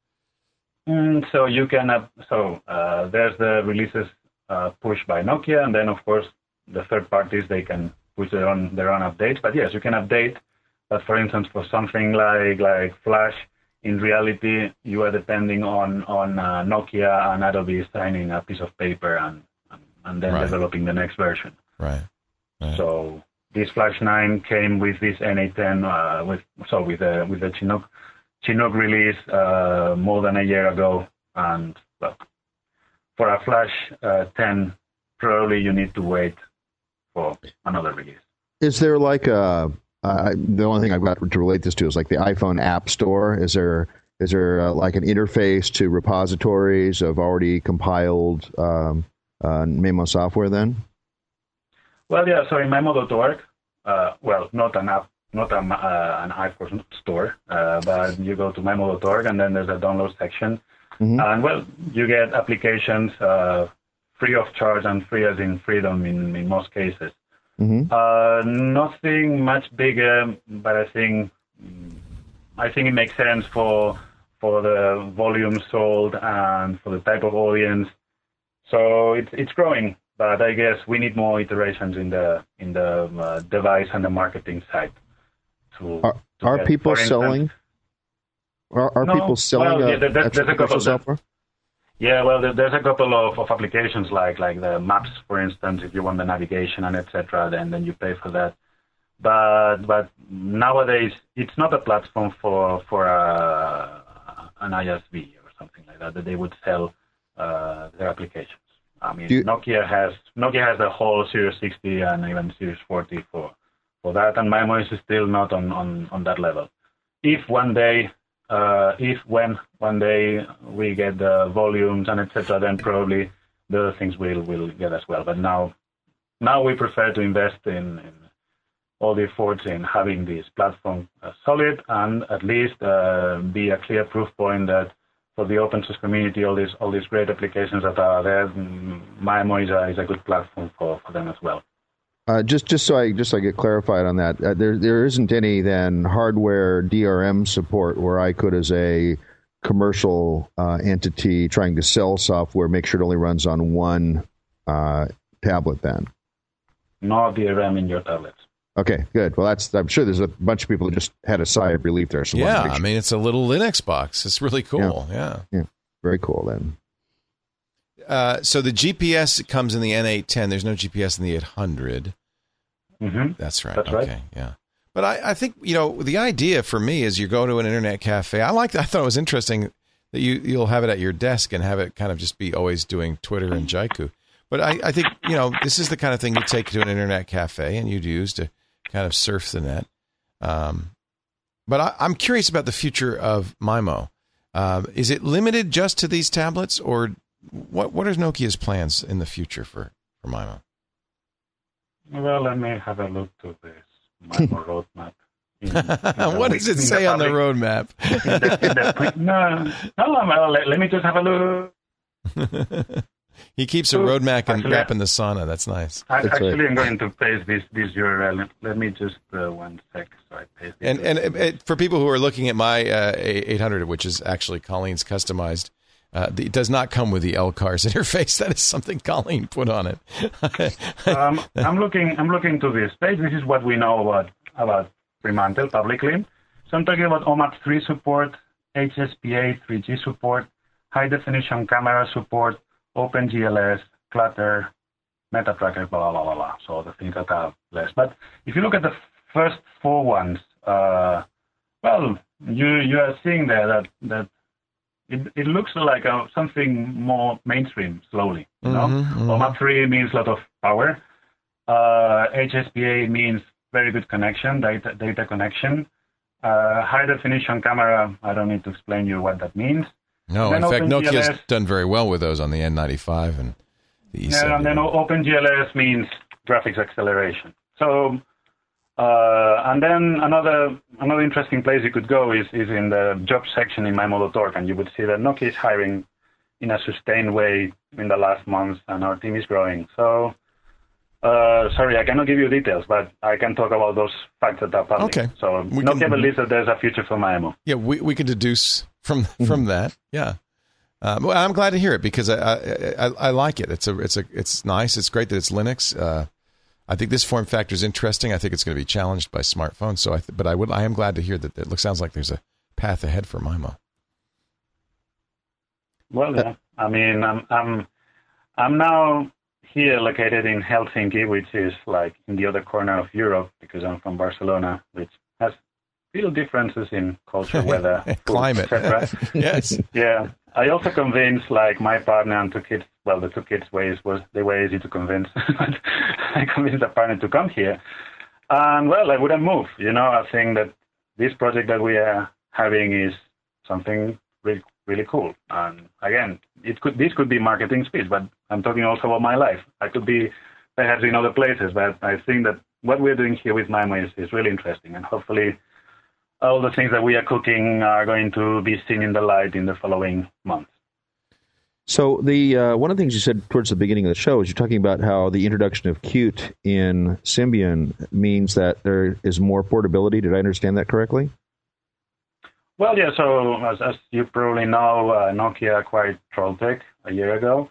Mm, so you can. Uh, so uh, there's the releases uh, pushed by Nokia, and then of course the third parties they can push their own their own updates. But yes, you can update. But for instance, for something like like Flash, in reality, you are depending on on uh, Nokia and Adobe signing a piece of paper and and, and then right. developing the next version. Right. right. So. This Flash nine came with this N eight ten, uh, with so with the with the Chinook Chinook release uh, more than a year ago, and well, for a Flash uh, ten, probably you need to wait for another release. Is there like a uh, the only thing I've got to relate this to is like the iPhone App Store? Is there is there uh, like an interface to repositories of already compiled um, uh, MIMO software then? Well, yeah. So in MIMO dot org, uh, well, not an app, not a, uh, an iPhone store, uh, but you go to MIMO dot org, and then there's a download section, mm-hmm. and well, you get applications uh, free of charge and free as in freedom in, in most cases. Mm-hmm. Uh, nothing much bigger, but I think I think it makes sense for for the volume sold and for the type of audience. So it's it's growing. But I guess we need more iterations in the in the uh, device and the marketing side. To, are to are get, people instance, selling? Are, are no, people selling well, a, yeah, there, there's, there's a couple of software? Yeah, well, there, there's a couple of, of applications like like the maps, for instance. If you want the navigation and et cetera, then then you pay for that. But but nowadays it's not a platform for for a, an I S V or something like that that they would sell uh, their applications. I mean, you, Nokia has Nokia has the whole Series sixty and even Series forty for, for that, and MIMO is still not on, on, on that level. If one day, uh, if when one day we get the volumes and et cetera, then probably the other things will, will get as well. But now, now we prefer to invest in, in all the efforts in having this platform uh, solid and at least uh, be a clear proof point that. For the open source community, all these all these great applications that are there, MIMO is a, is a good platform for, for them as well. Uh, just just so I just so I get clarified on that, uh, there there isn't any then hardware D R M support where I could, as a commercial uh, entity trying to sell software, make sure it only runs on one uh, tablet. Then no D R M in your tablets. Okay, good. Well, that's I'm sure there's a bunch of people who just had a sigh of relief there. So yeah, I mean, it's a little Linux box. It's really cool. Yeah, yeah, yeah. Very cool then. Uh, so the G P S comes in the N eight ten. There's no G P S in the eight hundred. Mm-hmm. That's right. That's okay, right. yeah. But I, I think, you know, the idea for me is you go to an internet cafe. I like. I thought it was interesting that you you'll have it at your desk and have it kind of just be always doing Twitter and Jaiku. But I, I think, you know, this is the kind of thing you take to an internet cafe and you'd use to kind of surf the net. Um, but I, I'm curious about the future of MIMO. Um, is it limited just to these tablets, or what? What are Nokia's plans in the future for, for MIMO? Well, let me have a look to this MIMO roadmap. In, in what the, does it say on the roadmap? in the, in the, no, no, well, let, let me just have a look. He keeps a roadmap and actually, wrap in the sauna. That's nice. I, That's actually, right. I'm going to paste this this U R L. Let me just uh, one sec. So I paste it. And and it, it, for people who are looking at my uh, eight hundred, which is actually Colleen's customized, uh, the, it does not come with the L CARS interface. That is something Colleen put on it. um, I'm looking. I'm looking to this page. This is what we know about about Fremantle publicly. So I'm talking about O M A P three support, H S P A three G support, high definition camera support, OpenGLS, Clutter, MetaTracker, blah, blah, blah, blah. So the things that are less. But if you look at the first four ones, uh, well, you you are seeing there that that it, it looks like a, something more mainstream slowly. You know, Mhm, mhm. O M A P three means a lot of power. Uh, H S P A means very good connection, data data connection. Uh, high definition camera, I don't need to explain you what that means. No, Then in fact, Nokia's OpenGLS done very well with those on the N ninety-five and the E seventy. Yeah, and then OpenGLS means graphics acceleration. So, uh, and then another another interesting place you could go is, is in the job section in MIMO dot org, and you would see that Nokia is hiring in a sustained way in the last months, and our team is growing. So, uh, sorry, I cannot give you details, but I can talk about those facts that are public. Okay. So, We Nokia can- believes that there's a future for MIMO. Yeah, we we can deduce from from that. Yeah, uh, well, I'm glad to hear it because I, I I I like it. It's a it's a it's nice. It's great that it's Linux. Uh, I think this form factor is interesting. I think it's going to be challenged by smartphones. So, I th- but I would I am glad to hear that it looks sounds like there's a path ahead for MIMO. Well, yeah. I mean, I'm I'm I'm now here located in Helsinki, which is like in the other corner of Europe, because I'm from Barcelona, which has little differences in culture, weather, food, Climate. et cetera. Yes. Yeah, I also convinced like my partner and two kids. Well, the two kids' ways was they were easy to convince. But I convinced the partner to come here, and well, I wouldn't move. You know, I think that this project that we are having is something really, really cool. And again, it could this could be marketing speech, but I'm talking also about my life. I could be perhaps in other places, but I think that what we're doing here with MIMO is, is really interesting, and hopefully all the things that we are cooking are going to be seen in the light in the following months. So the uh, one of the things you said towards the beginning of the show is you're talking about how the introduction of Qt in Symbian means that there is more portability. Did I understand that correctly? Well, yeah, so as, as you probably know, uh, Nokia acquired Trolltech a year ago.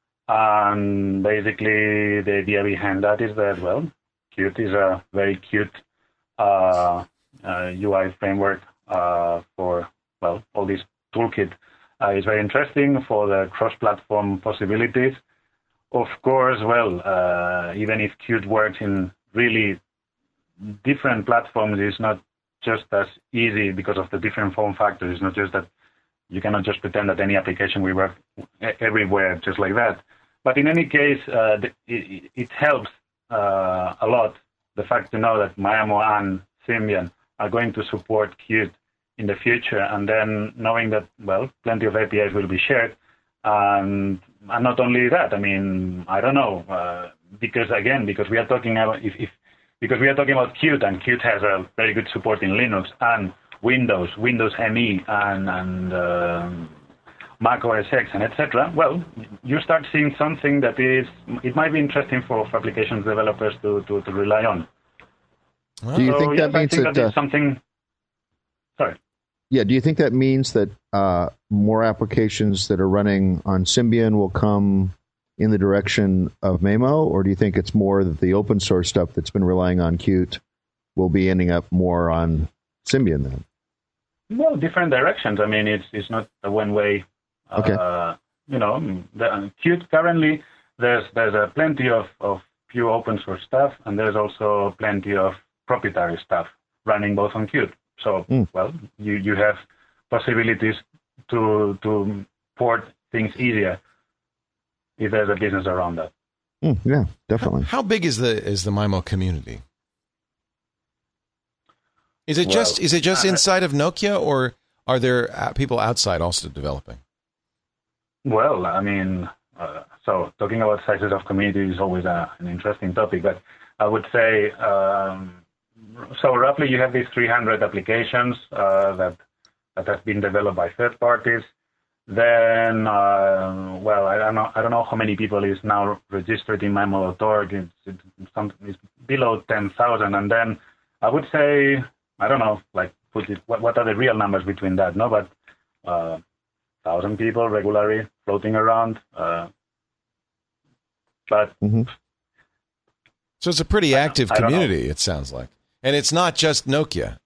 And basically the idea behind that is that, well, Qt is a very cute uh, uh, U I framework uh, for, well, all these toolkit. Uh, it's very interesting for the cross-platform possibilities. Of course, well, uh, even if Qt works in really different platforms, it's not just as easy because of the different form factors. It's not just that you cannot just pretend that any application will work everywhere just like that. But in any case, uh, it, it helps uh, a lot, the fact to know that MIMO and Symbian are going to support Qt in the future, and then knowing that, well, plenty of A P Is will be shared. And, and not only that, I mean, I don't know, uh, because again, because we are talking about, if, if because we are talking about Qt, and Qt has a very good support in Linux and Windows, Windows M E, and, and um, Mac O S X, and et cetera. Well, you start seeing something that is, it might be interesting for, for applications developers to, to, to rely on. Do you so, think that yes, means I think that, that is uh, something? Sorry. Yeah, do you think that means that uh, more applications that are running on Symbian will come in the direction of MIMO, or do you think it's more that the open source stuff that's been relying on Qt will be ending up more on Symbian then? Well, different directions. I mean, it's it's not a one-way. Uh, Okay. You know, the, Qt currently there's there's a plenty of, of pure open source stuff, and there's also plenty of proprietary stuff running both on Qt. So, Mm. well, you, you have possibilities to to port things easier if there's a business around that. Mm, yeah, definitely. How, how big is the is the MIMO community? Is it Well, just is it just uh, inside of Nokia, or are there uh, people outside also developing? Well, I mean, uh, so talking about sizes of communities is always a, an interesting topic, but I would say, um, so roughly you have these three hundred applications uh, that that have been developed by third parties. Then, uh, well, I don't know, I don't know how many people is now registered in MIMO dot org. It's, it's, some, it's below ten thousand, and then I would say, I don't know, like, put it, what, what are the real numbers between that? No, but uh, thousand people regularly floating around. Uh, but Mm-hmm. So it's a pretty active I don't know. community, it sounds like, and it's not just Nokia.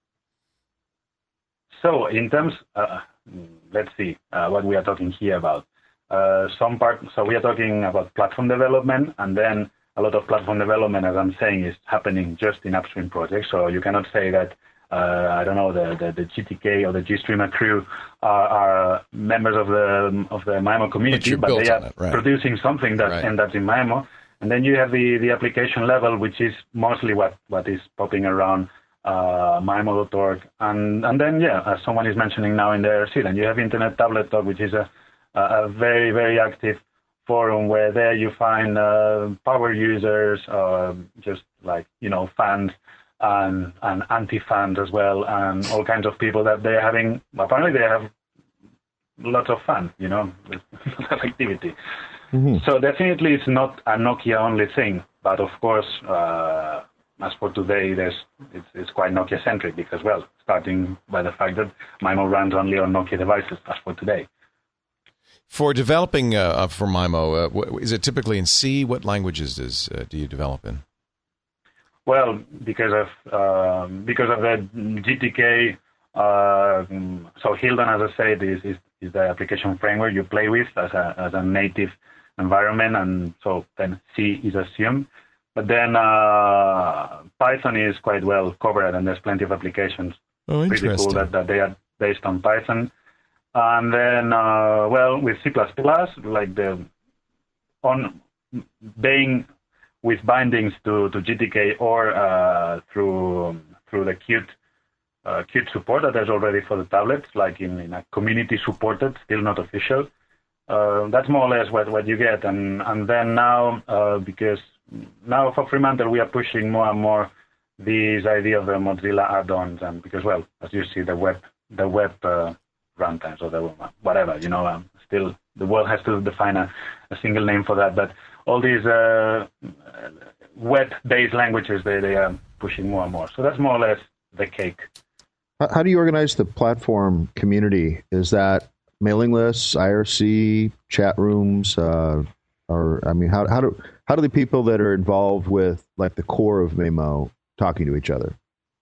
So in terms, uh, let's see uh, what we are talking here about. Uh, some part, so we are talking about platform development, and then a lot of platform development, as I'm saying, is happening just in upstream projects. So you cannot say that, uh, I don't know, the, the, the G T K or the GStreamer crew are, are members of the of the MIMO community, you're but, built they on are it, right. producing something that Right. ends up in MIMO. And then you have the, the application level, which is mostly what, what is popping around uh, MIMO dot org. And, and then, yeah, as someone is mentioning now in the I R C, then you have Internet Tablet Talk, which is a, a very, very active forum where there you find uh, power users, uh, just like, you know, fans and, and anti-fans as well, and all kinds of people that they're having, apparently they have lots of fun, you know, with activity. Mm-hmm. So definitely it's not a Nokia only thing, but of course, uh, as for today, there's, it's, it's quite Nokia centric because, well, starting by the fact that MIMO runs only on Nokia devices as for today. For developing uh, for MIMO, uh, w- is it typically in C? What languages does uh, do you develop in? Well, because of um, because of the G T K, uh, so Hilton, as I said, is, is is the application framework you play with as a as a native environment, and so then C is assumed. But then uh, Python is quite well covered, and there's plenty of applications. Oh, Pretty interesting. cool that, that they are based on Python. And then, uh, well, with C plus plus, like the on being with bindings to, to G T K or uh, through through the Qt uh, Qt support that there's already for the tablets, like in, in a community supported, still not official. Uh, that's more or less what, what you get. And and then now, uh, because now for Fremantle we are pushing more and more this idea of the Mozilla add-ons, and because, well, as you see, the web the web uh, runtimes or the whatever, you know, um, still the world has to define a, a single name for that. But all these uh, web-based languages, they, they are pushing more and more. So that's more or less the cake. How do you organize the platform community? Is that mailing lists, I R C, chat rooms, uh, or I mean, how how do how do the people that are involved with like the core of MIMO talking to each other?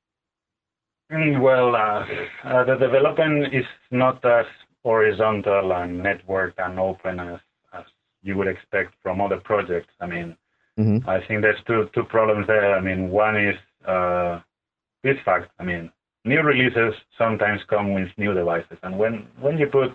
Well, uh, uh, the development is not as horizontal and networked and open as, as you would expect from other projects. I mean, Mm-hmm. I think there's two two problems there. I mean, one is uh, this fact. I mean, new releases sometimes come with new devices, and when when you put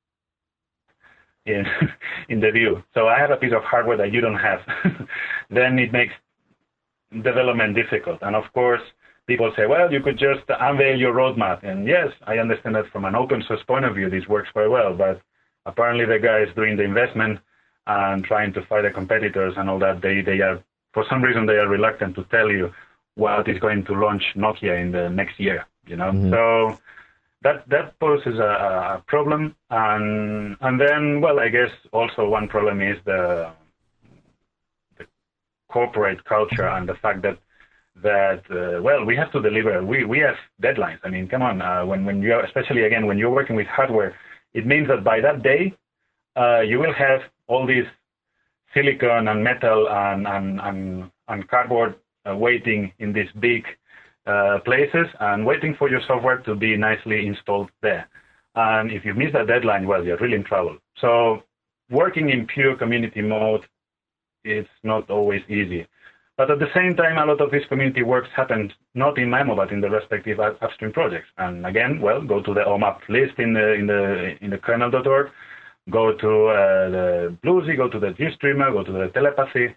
in in the view, so I have a piece of hardware that you don't have, then it makes development difficult. And of course, people say, well, you could just unveil your roadmap. And yes, I understand that from an open source point of view, this works very well. But apparently the guys doing the investment and trying to fight the competitors and all that, they, they are, for some reason, they are reluctant to tell you what is going to launch Nokia in the next year, you know? Mm-hmm. So that that poses a, a problem. And and then, well, I guess also one problem is the, the corporate culture and the fact that that, uh, well, we have to deliver. We we have deadlines. I mean, come on. Uh, when, when you, especially, again, when you're working with hardware, it means that by that day, uh, you will have all these silicon and metal and, and, and, and cardboard uh, waiting in these big uh, places and waiting for your software to be nicely installed there. And if you miss that deadline, well, you're really in trouble. So working in pure community mode, it's not always easy. But at the same time, a lot of this community works happens not in MIMO, but in the respective upstream projects. And again, well, go to the O M A P list in the in the in the kernel dot org, go to uh, the Bluesy, go to the GStreamer, go to the Telepathy,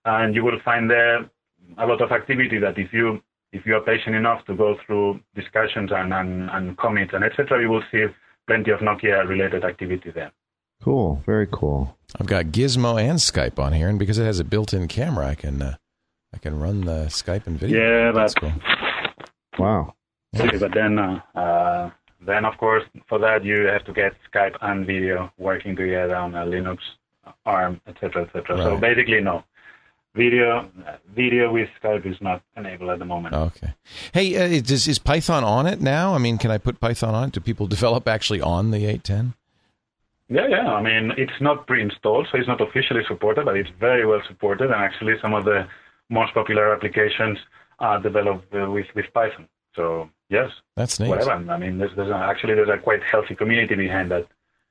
and you will find there a lot of activity that if you if you are patient enough to go through discussions and, and, and commits and et cetera, you will see plenty of Nokia-related activity there. Cool. Very cool. I've got Gizmo and Skype on here, and because it has a built-in camera, I can uh, I can run the Skype and video. Yeah, That's but cool. Wow. okay, but then uh, uh, then of course for that you have to get Skype and video working together on a Linux, ARM, et cetera, et cetera. Right. So basically, no. Video, video with Skype is not enabled at the moment. Okay. Hey, uh, is, is Python on it now? I mean, can I put Python on it? Do people develop actually on the eight ten? Yeah, yeah. I mean, it's not pre-installed, so it's not officially supported, but it's very well supported. And actually, some of the most popular applications are developed uh, with, with Python. So, yes. That's neat. Whatever. I mean, there's, there's a, actually there's a quite healthy community behind that.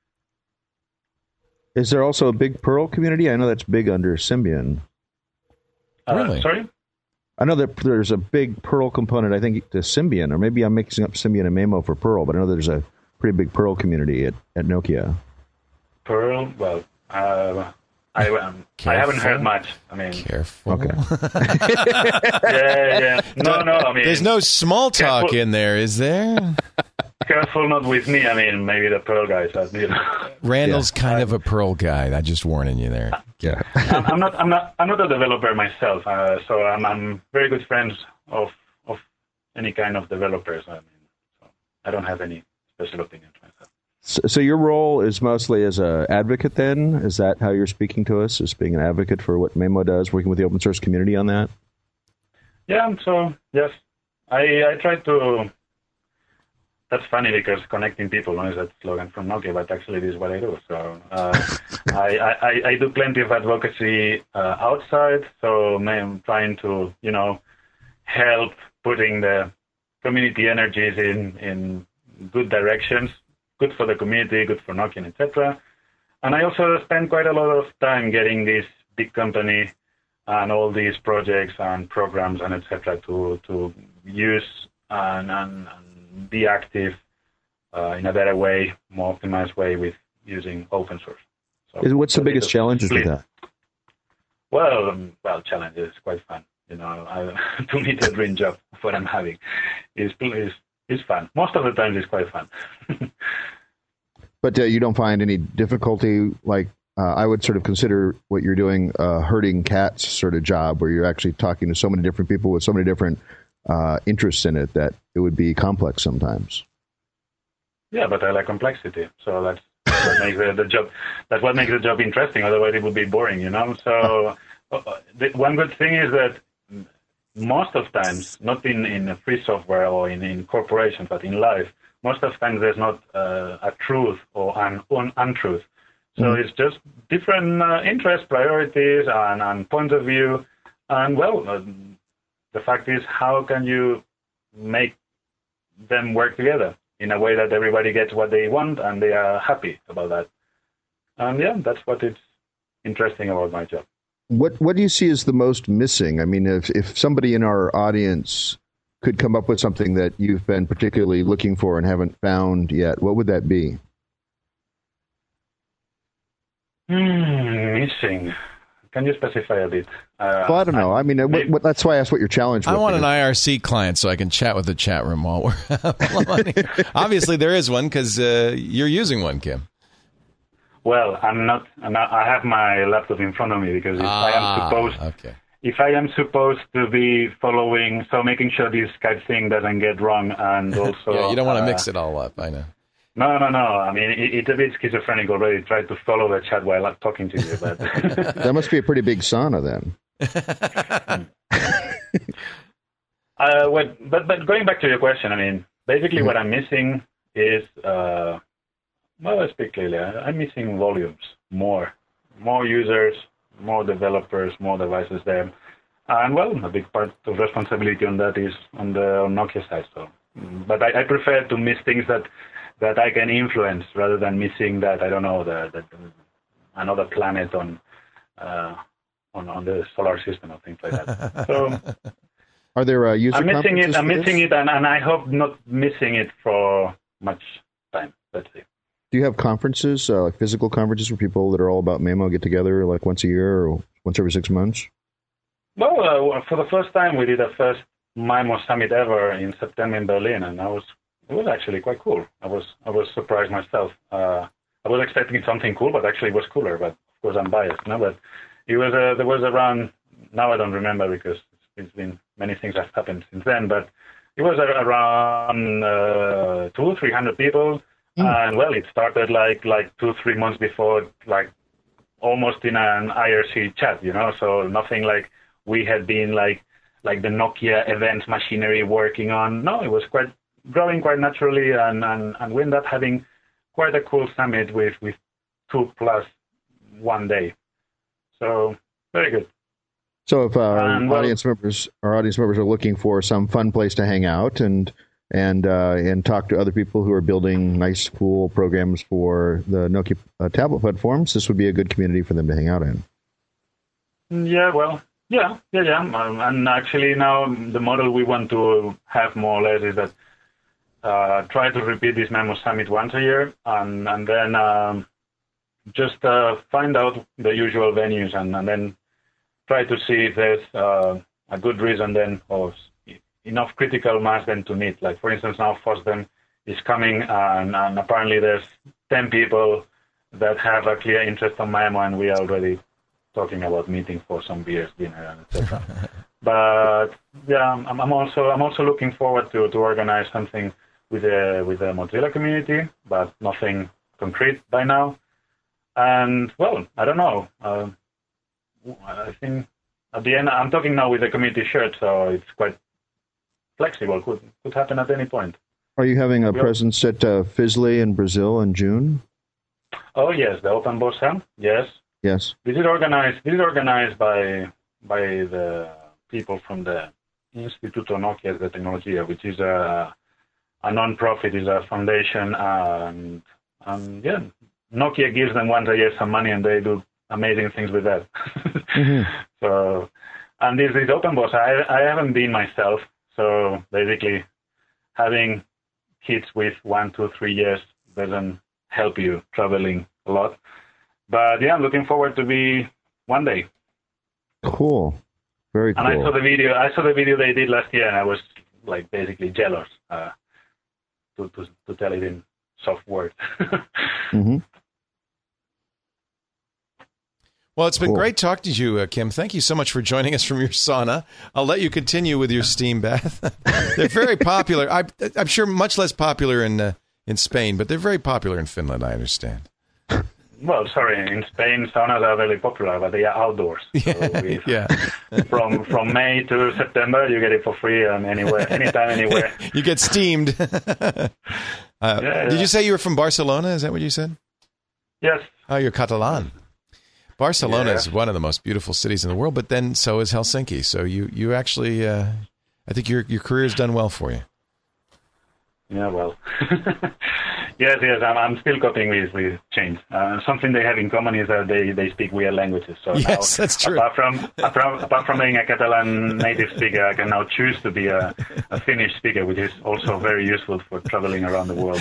Is there also a big Perl community? I know that's big under Symbian. Uh, Really? Sorry? I know that there's a big Perl component, I think, to Symbian, or maybe I'm mixing up Symbian and Maemo for Perl, but I know there's a pretty big Perl community at, at Nokia. Perl, well, uh, I, um, I haven't heard much. I mean, Careful. Okay. yeah, yeah. No, no, I mean... There's no small talk Careful. in there, is there? Careful, not with me. I mean, maybe the Perl guys. Are, you know. Randall's kind of a Perl guy. I'm just warning you there. Yeah. I'm, I'm not. I'm not. I'm not a developer myself. Uh, so I'm. I'm very good friends of of any kind of developers. I mean, so I don't have any special opinions myself. So, so your role is mostly as an advocate then? Is that how you're speaking to us, as being an advocate for what Maemo does, working with the open source community on that? Yeah. So yes, I I try to. That's funny because connecting people is that slogan from Nokia, but actually this is what I do. So uh, I, I, I do plenty of advocacy uh, outside. So I'm trying to, you know, help putting the community energies in, in good directions, good for the community, good for Nokia, et cetera. And I also spend quite a lot of time getting this big company and all these projects and programs and et cetera to to use and, and, and be active uh, in a better way, more optimized way with using open source. So, Is, what's so the biggest it's challenges with split. that? Well, um, well, challenges quite fun. You know, I, to me, the dream job of what I'm having is is is fun. Most of the time, it's quite fun. But uh, you don't find any difficulty, like uh, I would sort of consider what you're doing a herding cats sort of job, where you're actually talking to so many different people with so many different uh, interests in it that it would be complex sometimes. Yeah, but I like complexity, so that's what makes the, the job. That's what makes the job interesting. Otherwise, it would be boring, you know. So uh, the, one good thing is that most of times, not in, in free software or in, in corporations, but in life, most of times there's not uh, a truth or an un- untruth. So mm-hmm. it's just different uh, interests, priorities, and, and points of view. And well, uh, the fact is, how can you make them work together in a way that everybody gets what they want and they are happy about that? And yeah, that's what is interesting about my job. What What do you see as the most missing? I mean, if if somebody in our audience could come up with something that you've been particularly looking for and haven't found yet, what would that be? Hmm, missing. Can you specify a bit? Uh, Well, I don't know. I mean, what, what, that's why I asked what your challenge was. I want an I R C client so I can chat with the chat room while we're while I'm here. Obviously, there is one because uh, you're using one, Kim. Well, I'm not, I'm not. I have my laptop in front of me because if Ah, I am supposed, okay. if I am supposed to be following, so making sure this Skype thing doesn't get wrong, and also Yeah, you don't want to uh, mix it all up. I know. No, no, no. I mean, it, it's a bit schizophrenic already. Try to follow the chat while I'm talking to you, but That must be a pretty big sauna then. uh, what, but but going back to your question, I mean, basically what I'm missing is, uh, well, I speak clearly. I'm missing volumes, more, more users, more developers, more devices there, and well, a big part of responsibility on that is on the on Nokia side. So, but I, I prefer to miss things that. that I can influence rather than missing that, I don't know, the, the, another planet on, uh, on on the solar system or things like that. So Are there uh, user I'm missing it, conferences I'm for missing this? it, and, and I hope not missing it for much time. Let's see. Do you have conferences, uh, like physical conferences where people that are all about Maemo get together like once a year or once every six months? Well, uh, for the first time, we did a first MIMO summit ever in September in Berlin, and I was it was actually quite cool. I was I was surprised myself. Uh, I was expecting something cool, but actually it was cooler. But of course, I'm biased, no? But it was uh, there was around now I don't remember because it's been many things have happened since then, but it was around uh, two three hundred people, mm. and well, it started like like two three months before, like almost in an I R C chat, you know. So nothing like we had been like like the Nokia event machinery working on. No, it was quite growing quite naturally, and, and, and we ended up having quite a cool summit with, with two plus one day. So very good. So if our and, well, audience members, our audience members are looking for some fun place to hang out and and uh, and talk to other people who are building nice, cool programs for the Nokia uh, tablet platforms, this would be a good community for them to hang out in. Yeah, well, yeah, yeah, yeah. Um, and actually now the model we want to have more or less is that uh, try to repeat this MIMO Summit once a year, and, and then um, just uh, find out the usual venues and, and then try to see if there's uh, a good reason then or enough critical mass then to meet. Like, for instance, now FOSDEM is coming, and, and apparently there's ten people that have a clear interest on MIMO, and we are already talking about meeting for some beers, dinner, and et cetera. But yeah, I'm, I'm also I'm also looking forward to, to organize something with the with the Mozilla community, but nothing concrete by now. And well, I don't know. Uh, I think at the end, I'm talking now with the community shirt, so it's quite flexible. Could could happen at any point. Are you having a we presence at uh, Fizzly in Brazil in June? Oh yes, the Open Bossa. Yes. Yes. This is organized. This is organized by by the people from the Instituto Nokia de Tecnologia, which is a a non-profit, is a foundation, and and yeah, Nokia gives them once a year some money, and they do amazing things with that. mm-hmm. So, and this is Open Bossa. I I haven't been myself, so basically, having kids with one, two, three years doesn't help you traveling a lot. But yeah, I'm looking forward to be one day. Cool, very cool. And I saw the video. I saw the video they did last year, and I was like basically jealous. Uh, to, to to tell it in soft words. mm-hmm. Well, it's been cool. great talking to you, uh, Kim. Thank you so much for joining us from your sauna. I'll let you continue with your steam bath. They're very popular. I, I'm sure much less popular in uh, in Spain, but they're very popular in Finland, I understand. Well, sorry, in Spain, saunas are very popular, but they are outdoors. Yeah, so we, yeah. from from May to September, you get it for free and anywhere, anytime, anywhere. You get steamed. uh, yeah, yeah. Did you say you were from Barcelona? Is that what you said? Yes. Oh, you're Catalan. Barcelona yeah. is one of the most beautiful cities in the world, but then so is Helsinki. So you you actually, uh, I think your your career's done well for you. Yeah, well, yes, yes, I'm, I'm still coping with, with change. Uh, something they have in common is that they, they speak weird languages. So yes, now, that's true. Apart from, apart, apart from being a Catalan native speaker, I can now choose to be a, a Finnish speaker, which is also very useful for traveling around the world.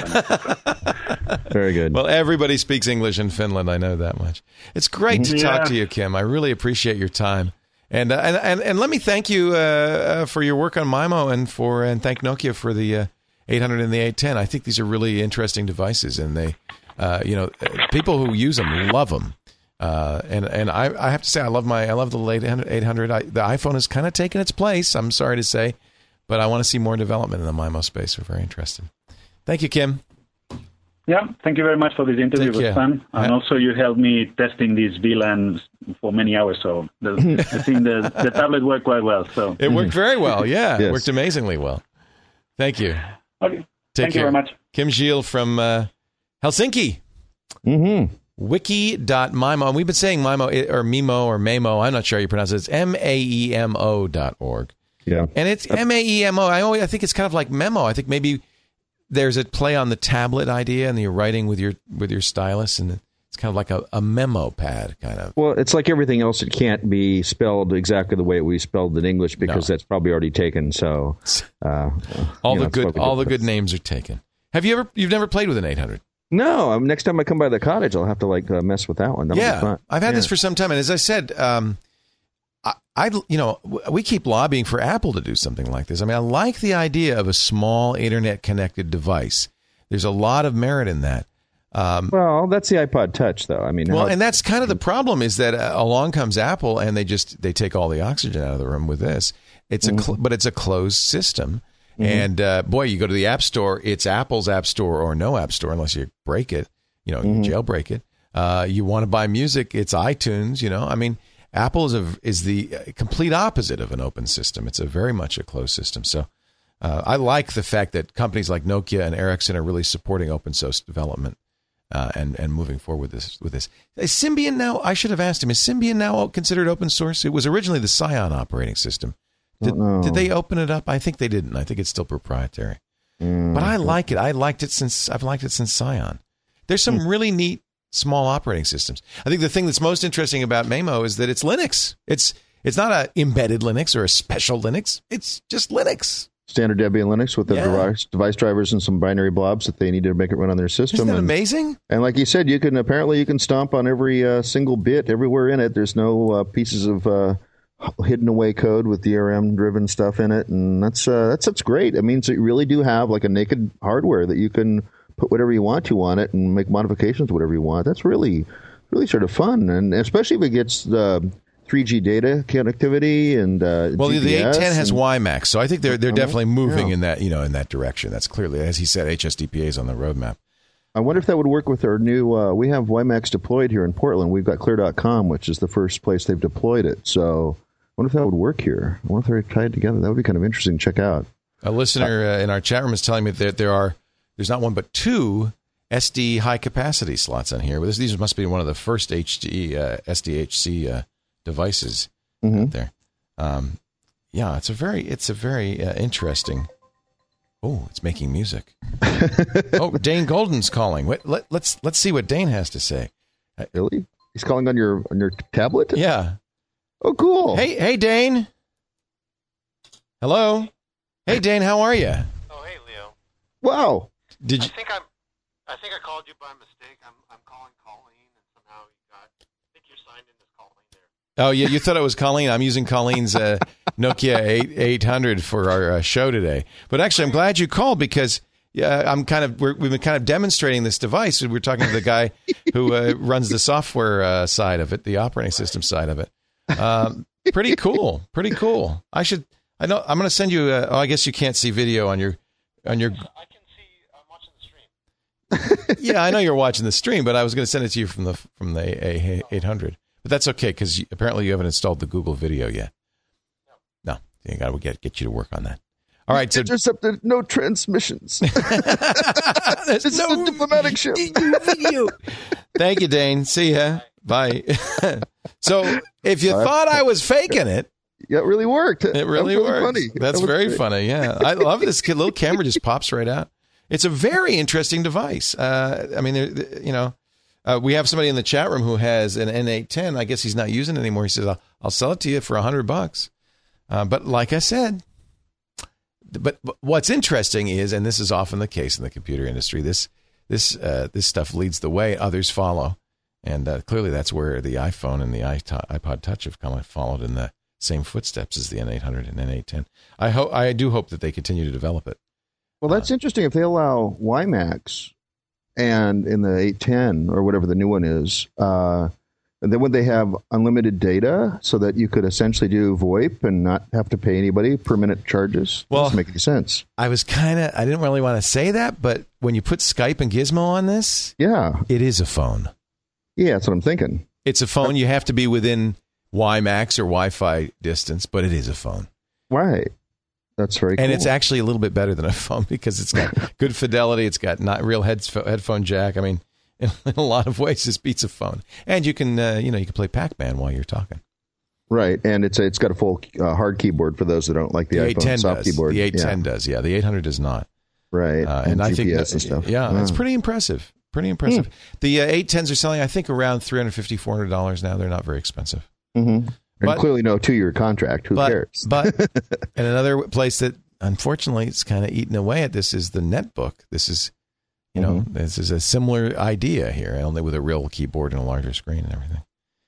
Very good. Well, everybody speaks English in Finland. I know that much. It's great to yeah. talk to you, Kim. I really appreciate your time. And uh, and, and and let me thank you uh, uh, for your work on MIMO, and for and thank Nokia for the Uh, eight hundred and the eight ten. I think these are really interesting devices, and they, uh, you know, people who use them love them. Uh, and and I, I have to say, I love my I love the late eight hundred. I, the iPhone has kind of taken its place. I'm sorry to say, but I want to see more development in the MIMO space. We're very interested. Thank you, Kim. Yeah, thank you very much for this interview. It was fun. And also you helped me testing these V LANs for many hours, so the, I think the, the tablet worked quite well. So It worked very well, yeah. Yes. It worked amazingly well. Thank you. Okay. Take Thank care. you very much. Kim Gilles from uh, Helsinki. Mm-hmm. Wiki.mimo. And we've been saying MIMO or MIMO or MAMO. I'm not sure how you pronounce it. It's M A E M O dot org. Yeah. And it's M A E M O. I always, I think it's kind of like memo. I think maybe there's a play on the tablet idea, and you're writing with your with your stylus, and it's kind of like a, a memo pad, kind of. Well, it's like everything else. It can't be spelled exactly the way we spelled it in English, because No. that's probably already taken. So uh, all you the know, good it's all the different. good names are taken. Have you ever you've never played with an eight hundred? No, um, next time I come by the cottage, I'll have to like uh, mess with that one. That'll Yeah, be fun. I've had yeah. this for some time, and as I said, um, I, I, you know, we keep lobbying for Apple to do something like this. I mean, I like the idea of a small internet-connected device. There's a lot of merit in that. Um, well, that's the iPod Touch, though. I mean, well, how, and that's kind of the problem is that uh, along comes Apple, and they just they take all the oxygen out of the room with this. It's mm-hmm. a cl- but it's a closed system, mm-hmm. and uh, boy, you go to the App Store, it's Apple's App Store or no App Store unless you break it, you know, mm-hmm. you jailbreak it. Uh, you want to buy music, it's iTunes. You know, I mean. Apple is, a, is the complete opposite of an open system. It's a very much a closed system. So uh, I like the fact that companies like Nokia and Ericsson are really supporting open source development uh, and and moving forward with this. With this, is Symbian now? I should have asked him. Is Symbian now considered open source? It was originally the Psion operating system. Did, did they open it up? I think they didn't. I think it's still proprietary. Mm, but I like it. I liked it since I've liked it since Psion. There's some mm. really neat small operating systems. I think the thing that's most interesting about Maemo is that it's Linux. It's it's not a embedded Linux or a special Linux. It's just Linux. Standard Debian Linux with the yeah. device, device drivers and some binary blobs that they need to make it run on their system. Isn't that and, amazing? And like you said, you can apparently you can stomp on every uh, single bit everywhere in it. There's no uh, pieces of uh, hidden away code with D R M driven stuff in it, and that's uh, that's that's great. It means that you really do have like a naked hardware that you can put whatever you want to on it and make modifications to whatever you want. That's really, really sort of fun. And especially if it gets the three G data connectivity and uh, well, G P S the eight ten and, has WiMAX, so I think they're they're definitely moving yeah. in that you know in that direction. That's clearly, as he said, H S D P A is on the roadmap. I wonder if that would work with our new. Uh, we have WiMAX deployed here in Portland. We've got Clear dot com, which is the first place they've deployed it. So I wonder if that would work here. I wonder if they're tied together. That would be kind of interesting to check out. A listener uh, in our chat room is telling me that there are there's not one but two S D high capacity slots on here. These must be one of the first H D uh, S D H C uh, devices mm-hmm. out there. Um, yeah, it's a very it's a very uh, interesting. Oh, it's making music. Oh, Dane Golden's calling. Wait, let, let's let's see what Dane has to say. Really? He's calling on your on your tablet? Yeah. Oh, cool. Hey, hey, Dane. Hello. Hey, Dane. How are you? Oh, hey, Leo. Wow. Did you? I think I'm. I think I called you by mistake. I'm. I'm calling Colleen, and somehow you got. I think you're signed in as Colleen there. Oh yeah, you thought it was Colleen. I'm using Colleen's uh, Nokia eight hundred for our uh, show today. But actually, I'm glad you called because yeah, I'm kind of we're, we've been kind of demonstrating this device. We're talking to the guy who uh, runs the software uh, side of it, the operating system side of it. Um, pretty cool. Pretty cool. I should. I know. I'm going to send you. A, oh, I guess you can't see video on your on your. I can see. I'm watching the stream. Yeah, I know you're watching the stream, but I was going to send it to you from the from the eight hundred. But that's okay because apparently you haven't installed the Google Video yet. No, no, you got to get get you to work on that. All right, so intercepted no transmissions. This is no a diplomatic ship. Video. Thank you, Dane. See ya. Bye. So if you thought I was faking it. Yeah, it really worked. It really worked. Funny. That's that very great. funny. Yeah, I love this kid. Little camera just pops right out. It's a very interesting device. Uh, I mean, there, you know, uh, we have somebody in the chat room who has an N eight ten. I guess he's not using it anymore. He says, "I'll, I'll sell it to you for a hundred bucks." Uh, but like I said, but, but what's interesting is, and this is often the case in the computer industry, this this uh, this stuff leads the way, others follow, and uh, clearly that's where the iPhone and the iPod Touch have kind of followed in the same footsteps as the N eight hundred and N eight ten. I hope, I do hope that they continue to develop it. Well, that's uh, interesting. If they allow WiMAX and in the eight ten or whatever the new one is, uh, then would they have unlimited data so that you could essentially do VoIP and not have to pay anybody per minute charges? Well, doesn't make any sense. I was kind of, I didn't really want to say that, but when you put Skype and Gizmo on this, yeah, it is a phone. Yeah, that's what I'm thinking. It's a phone. You have to be within WiMAX or Wi-Fi distance, but it is a phone. Right. That's very cool. And it's actually a little bit better than a phone because it's got good fidelity. It's got not real heads, headphone jack. I mean, in, in a lot of ways, this beats a phone. And you can, uh, you know, you can play Pac-Man while you're talking. Right, and it's a, it's got a full uh, hard keyboard for those that don't like the, the iPhone soft does. keyboard. The eight ten yeah. does, yeah. The eight hundred does not. Right, uh, and, and I G P S think that, and stuff. Yeah, yeah, it's pretty impressive. Pretty impressive. Mm. The uh, eight tens are selling, I think, around three hundred fifty dollars, four hundred dollars now. They're not very expensive. Mm-hmm. But, and clearly no two-year contract. Who but, cares? But and another place that, unfortunately, it's kind of eaten away at this is the netbook. This is, you know, mm-hmm. this is a similar idea here, only with a real keyboard and a larger screen and everything.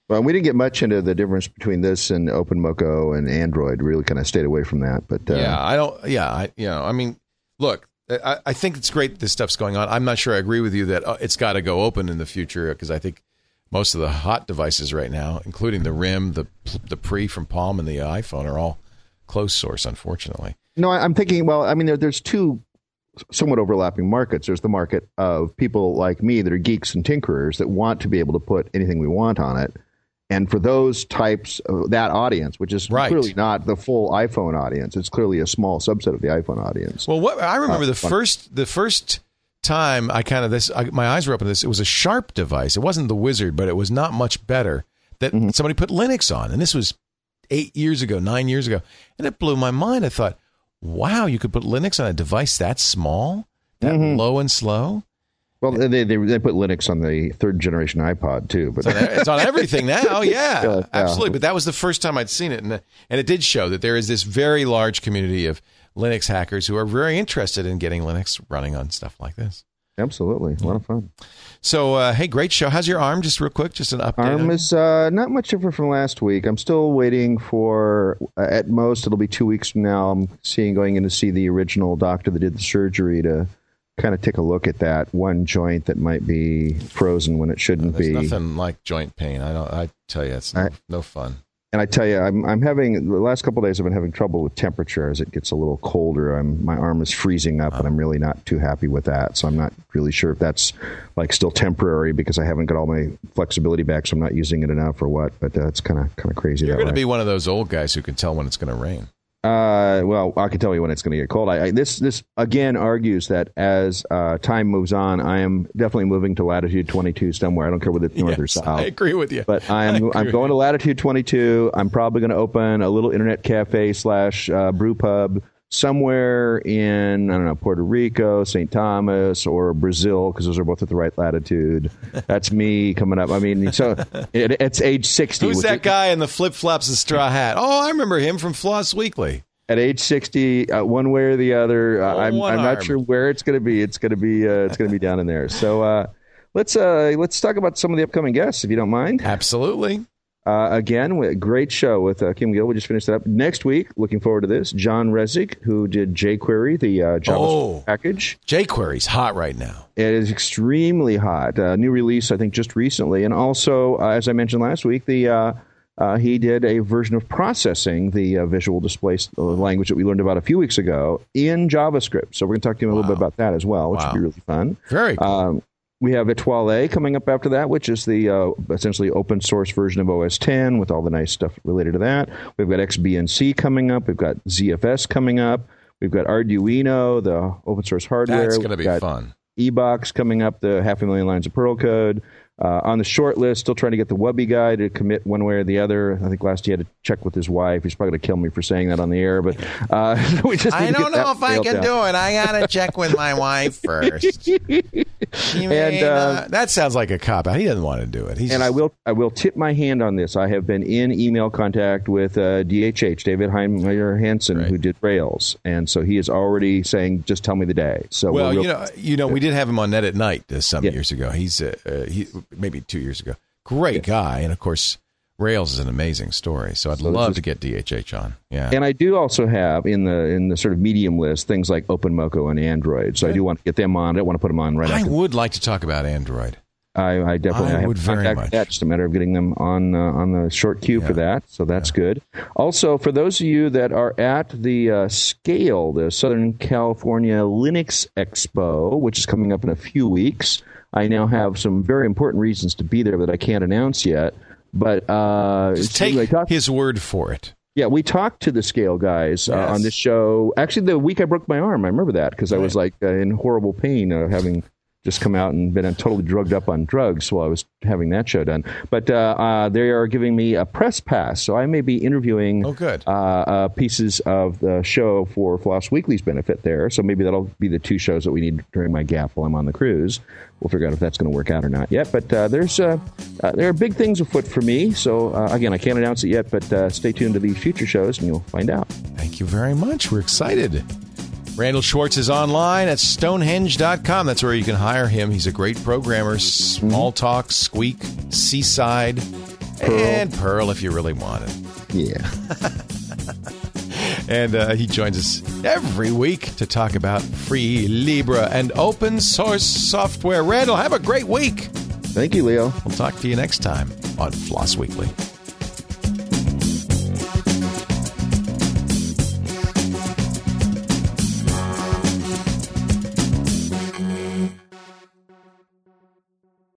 Well, we didn't get much into the difference between this and OpenMoko and Android. We really kind of stayed away from that. But uh, yeah, I don't. Yeah, I, you know, I mean, look, I, I think it's great this stuff's going on. I'm not sure I agree with you that uh, it's got to go open in the future because I think most of the hot devices right now, including the RIM, the the Pre from Palm, and the iPhone, are all closed source, unfortunately. No, I'm thinking, well, I mean, there, there's two somewhat overlapping markets. There's the market of people like me that are geeks and tinkerers that want to be able to put anything we want on it. And for those types of that audience, which is right. clearly not the full iPhone audience, it's clearly a small subset of the iPhone audience. Well, what I remember uh, the fun. first the first time I kind of this I, my eyes were open to this. It was a Sharp device. It wasn't the Wizard, but it was not much better. That mm-hmm. somebody put Linux on, and this was eight years ago, nine years ago, and it blew my mind. I thought, wow, you could put Linux on a device that small, that mm-hmm. low and slow. Well, they, they they put Linux on the third generation iPod too, but it's on, it's on everything now. Yeah, yeah, absolutely. But that was the first time I'd seen it, and and it did show that there is this very large community of Linux hackers who are very interested in getting Linux running on stuff like this. Absolutely, a lot of fun. So, uh, hey, great show. How's your arm? Just real quick, just an update. Arm is uh, not much different from last week. I'm still waiting for, uh, at most, it'll be two weeks from now. I'm seeing going in to see the original doctor that did the surgery to kind of take a look at that one joint that might be frozen when it shouldn't There's be. Nothing like joint pain. I don't. I tell you, it's no, I, no fun. And I tell you, I'm I'm having the last couple of days. I've been having trouble with temperature as it gets a little colder. I'm my arm is freezing up, oh. and I'm really not too happy with that. So I'm not really sure if that's like still temporary because I haven't got all my flexibility back, so I'm not using it enough or what. But uh, it's kind of kind of crazy. You're going to be one of those old guys who can tell when it's going to rain. Uh, well, I can tell you when it's going to get cold. I, I, this this again argues that as uh, time moves on, I am definitely moving to latitude twenty-two somewhere. I don't care whether it's north yes, or south. I agree with you. But I'm I'm going to latitude twenty-two. I'm probably going to open a little internet cafe slash uh, brew pub somewhere in I don't know Puerto Rico, Saint Thomas, or Brazil because those are both at the right latitude. That's me coming up. I mean, so it, it's age sixty. Who's that it, guy in the flip flops and straw hat? Oh, I remember him from Floss Weekly. At age sixty, uh, one way or the other, uh, oh, I'm I'm arm. not sure where it's going to be. It's going to be uh, it's going to be down in there. So uh, let's uh, let's talk about some of the upcoming guests, if you don't mind. Absolutely. Uh, again, great show with uh, Kim Gill. We just finished it up. Next week, looking forward to this. John Resig, who did jQuery, the uh, JavaScript oh, package. jQuery's hot right now. It is extremely hot. Uh, new release, I think, just recently. And also, uh, as I mentioned last week, the uh, uh, he did a version of processing the uh, visual display language that we learned about a few weeks ago in JavaScript. So we're going to talk to him a wow. little bit about that as well, which wow. will be really fun. Very cool. Um, We have Etoile coming up after that, which is the uh, essentially open source version of O S ten with all the nice stuff related to that. We've got X B N C coming up. We've got Z F S coming up. We've got Arduino, the open source hardware. That's going to We've be got fun. eBox coming up, the half a million lines of Perl code. Uh, on the short list, still trying to get the Wubby guy to commit one way or the other. I think last he had to check with his wife. He's probably going to kill me for saying that on the air, but uh, we just I don't know if I can down. do it. I got to check with my wife first. You and uh, uh, that sounds like a cop out. He doesn't want to do it. He's and just... I will I will tip my hand on this. I have been in email contact with uh, D H H, David Heinemeier Hansen, right. who did Rails, and so he is already saying, "Just tell me the day." So well, real- you know, you know, we did have him on Net at Night uh, some yeah. years ago. He's uh, uh, he maybe two years ago. Great yeah. guy, and of course, Rails is an amazing story. So I'd so love is, to get D H H on. Yeah, and I do also have in the in the sort of medium list things like OpenMoko and Android. So Good. I do want to get them on. I don't want to put them on right. I after. would like to talk about Android. I, I definitely I I would have very contact much. That. Just a matter of getting them on uh, on the short queue yeah. for that. So that's yeah. good. Also, for those of you that are at the uh, Scale, the Southern California Linux Expo, which is coming up in a few weeks, I now have some very important reasons to be there that I can't announce yet. But uh, just take anyway, talk- his word for it. Yeah, we talked to the Scale guys uh, yes. on this show. Actually, the week I broke my arm, I remember that because right. I was like uh, in horrible pain, uh, having just come out and been totally drugged up on drugs while I was having that show done. But uh, uh, they are giving me a press pass, so I may be interviewing oh, good. Uh, uh, pieces of the show for Floss Weekly's benefit there. So maybe that'll be the two shows that we need during my gap while I'm on the cruise. We'll figure out if that's going to work out or not yet. But uh, there's uh, uh, there are big things afoot for me. So, uh, again, I can't announce it yet, but uh, stay tuned to these future shows and you'll find out. Thank you very much. We're excited. Randall Schwartz is online at stonehenge dot com. That's where you can hire him. He's a great programmer. Smalltalk, Squeak, Seaside. Perl. And Perl if you really want it. Yeah. And uh, he joins us every week to talk about free Libre and open source software. Randall, have a great week. Thank you, Leo. We'll talk to you next time on Floss Weekly.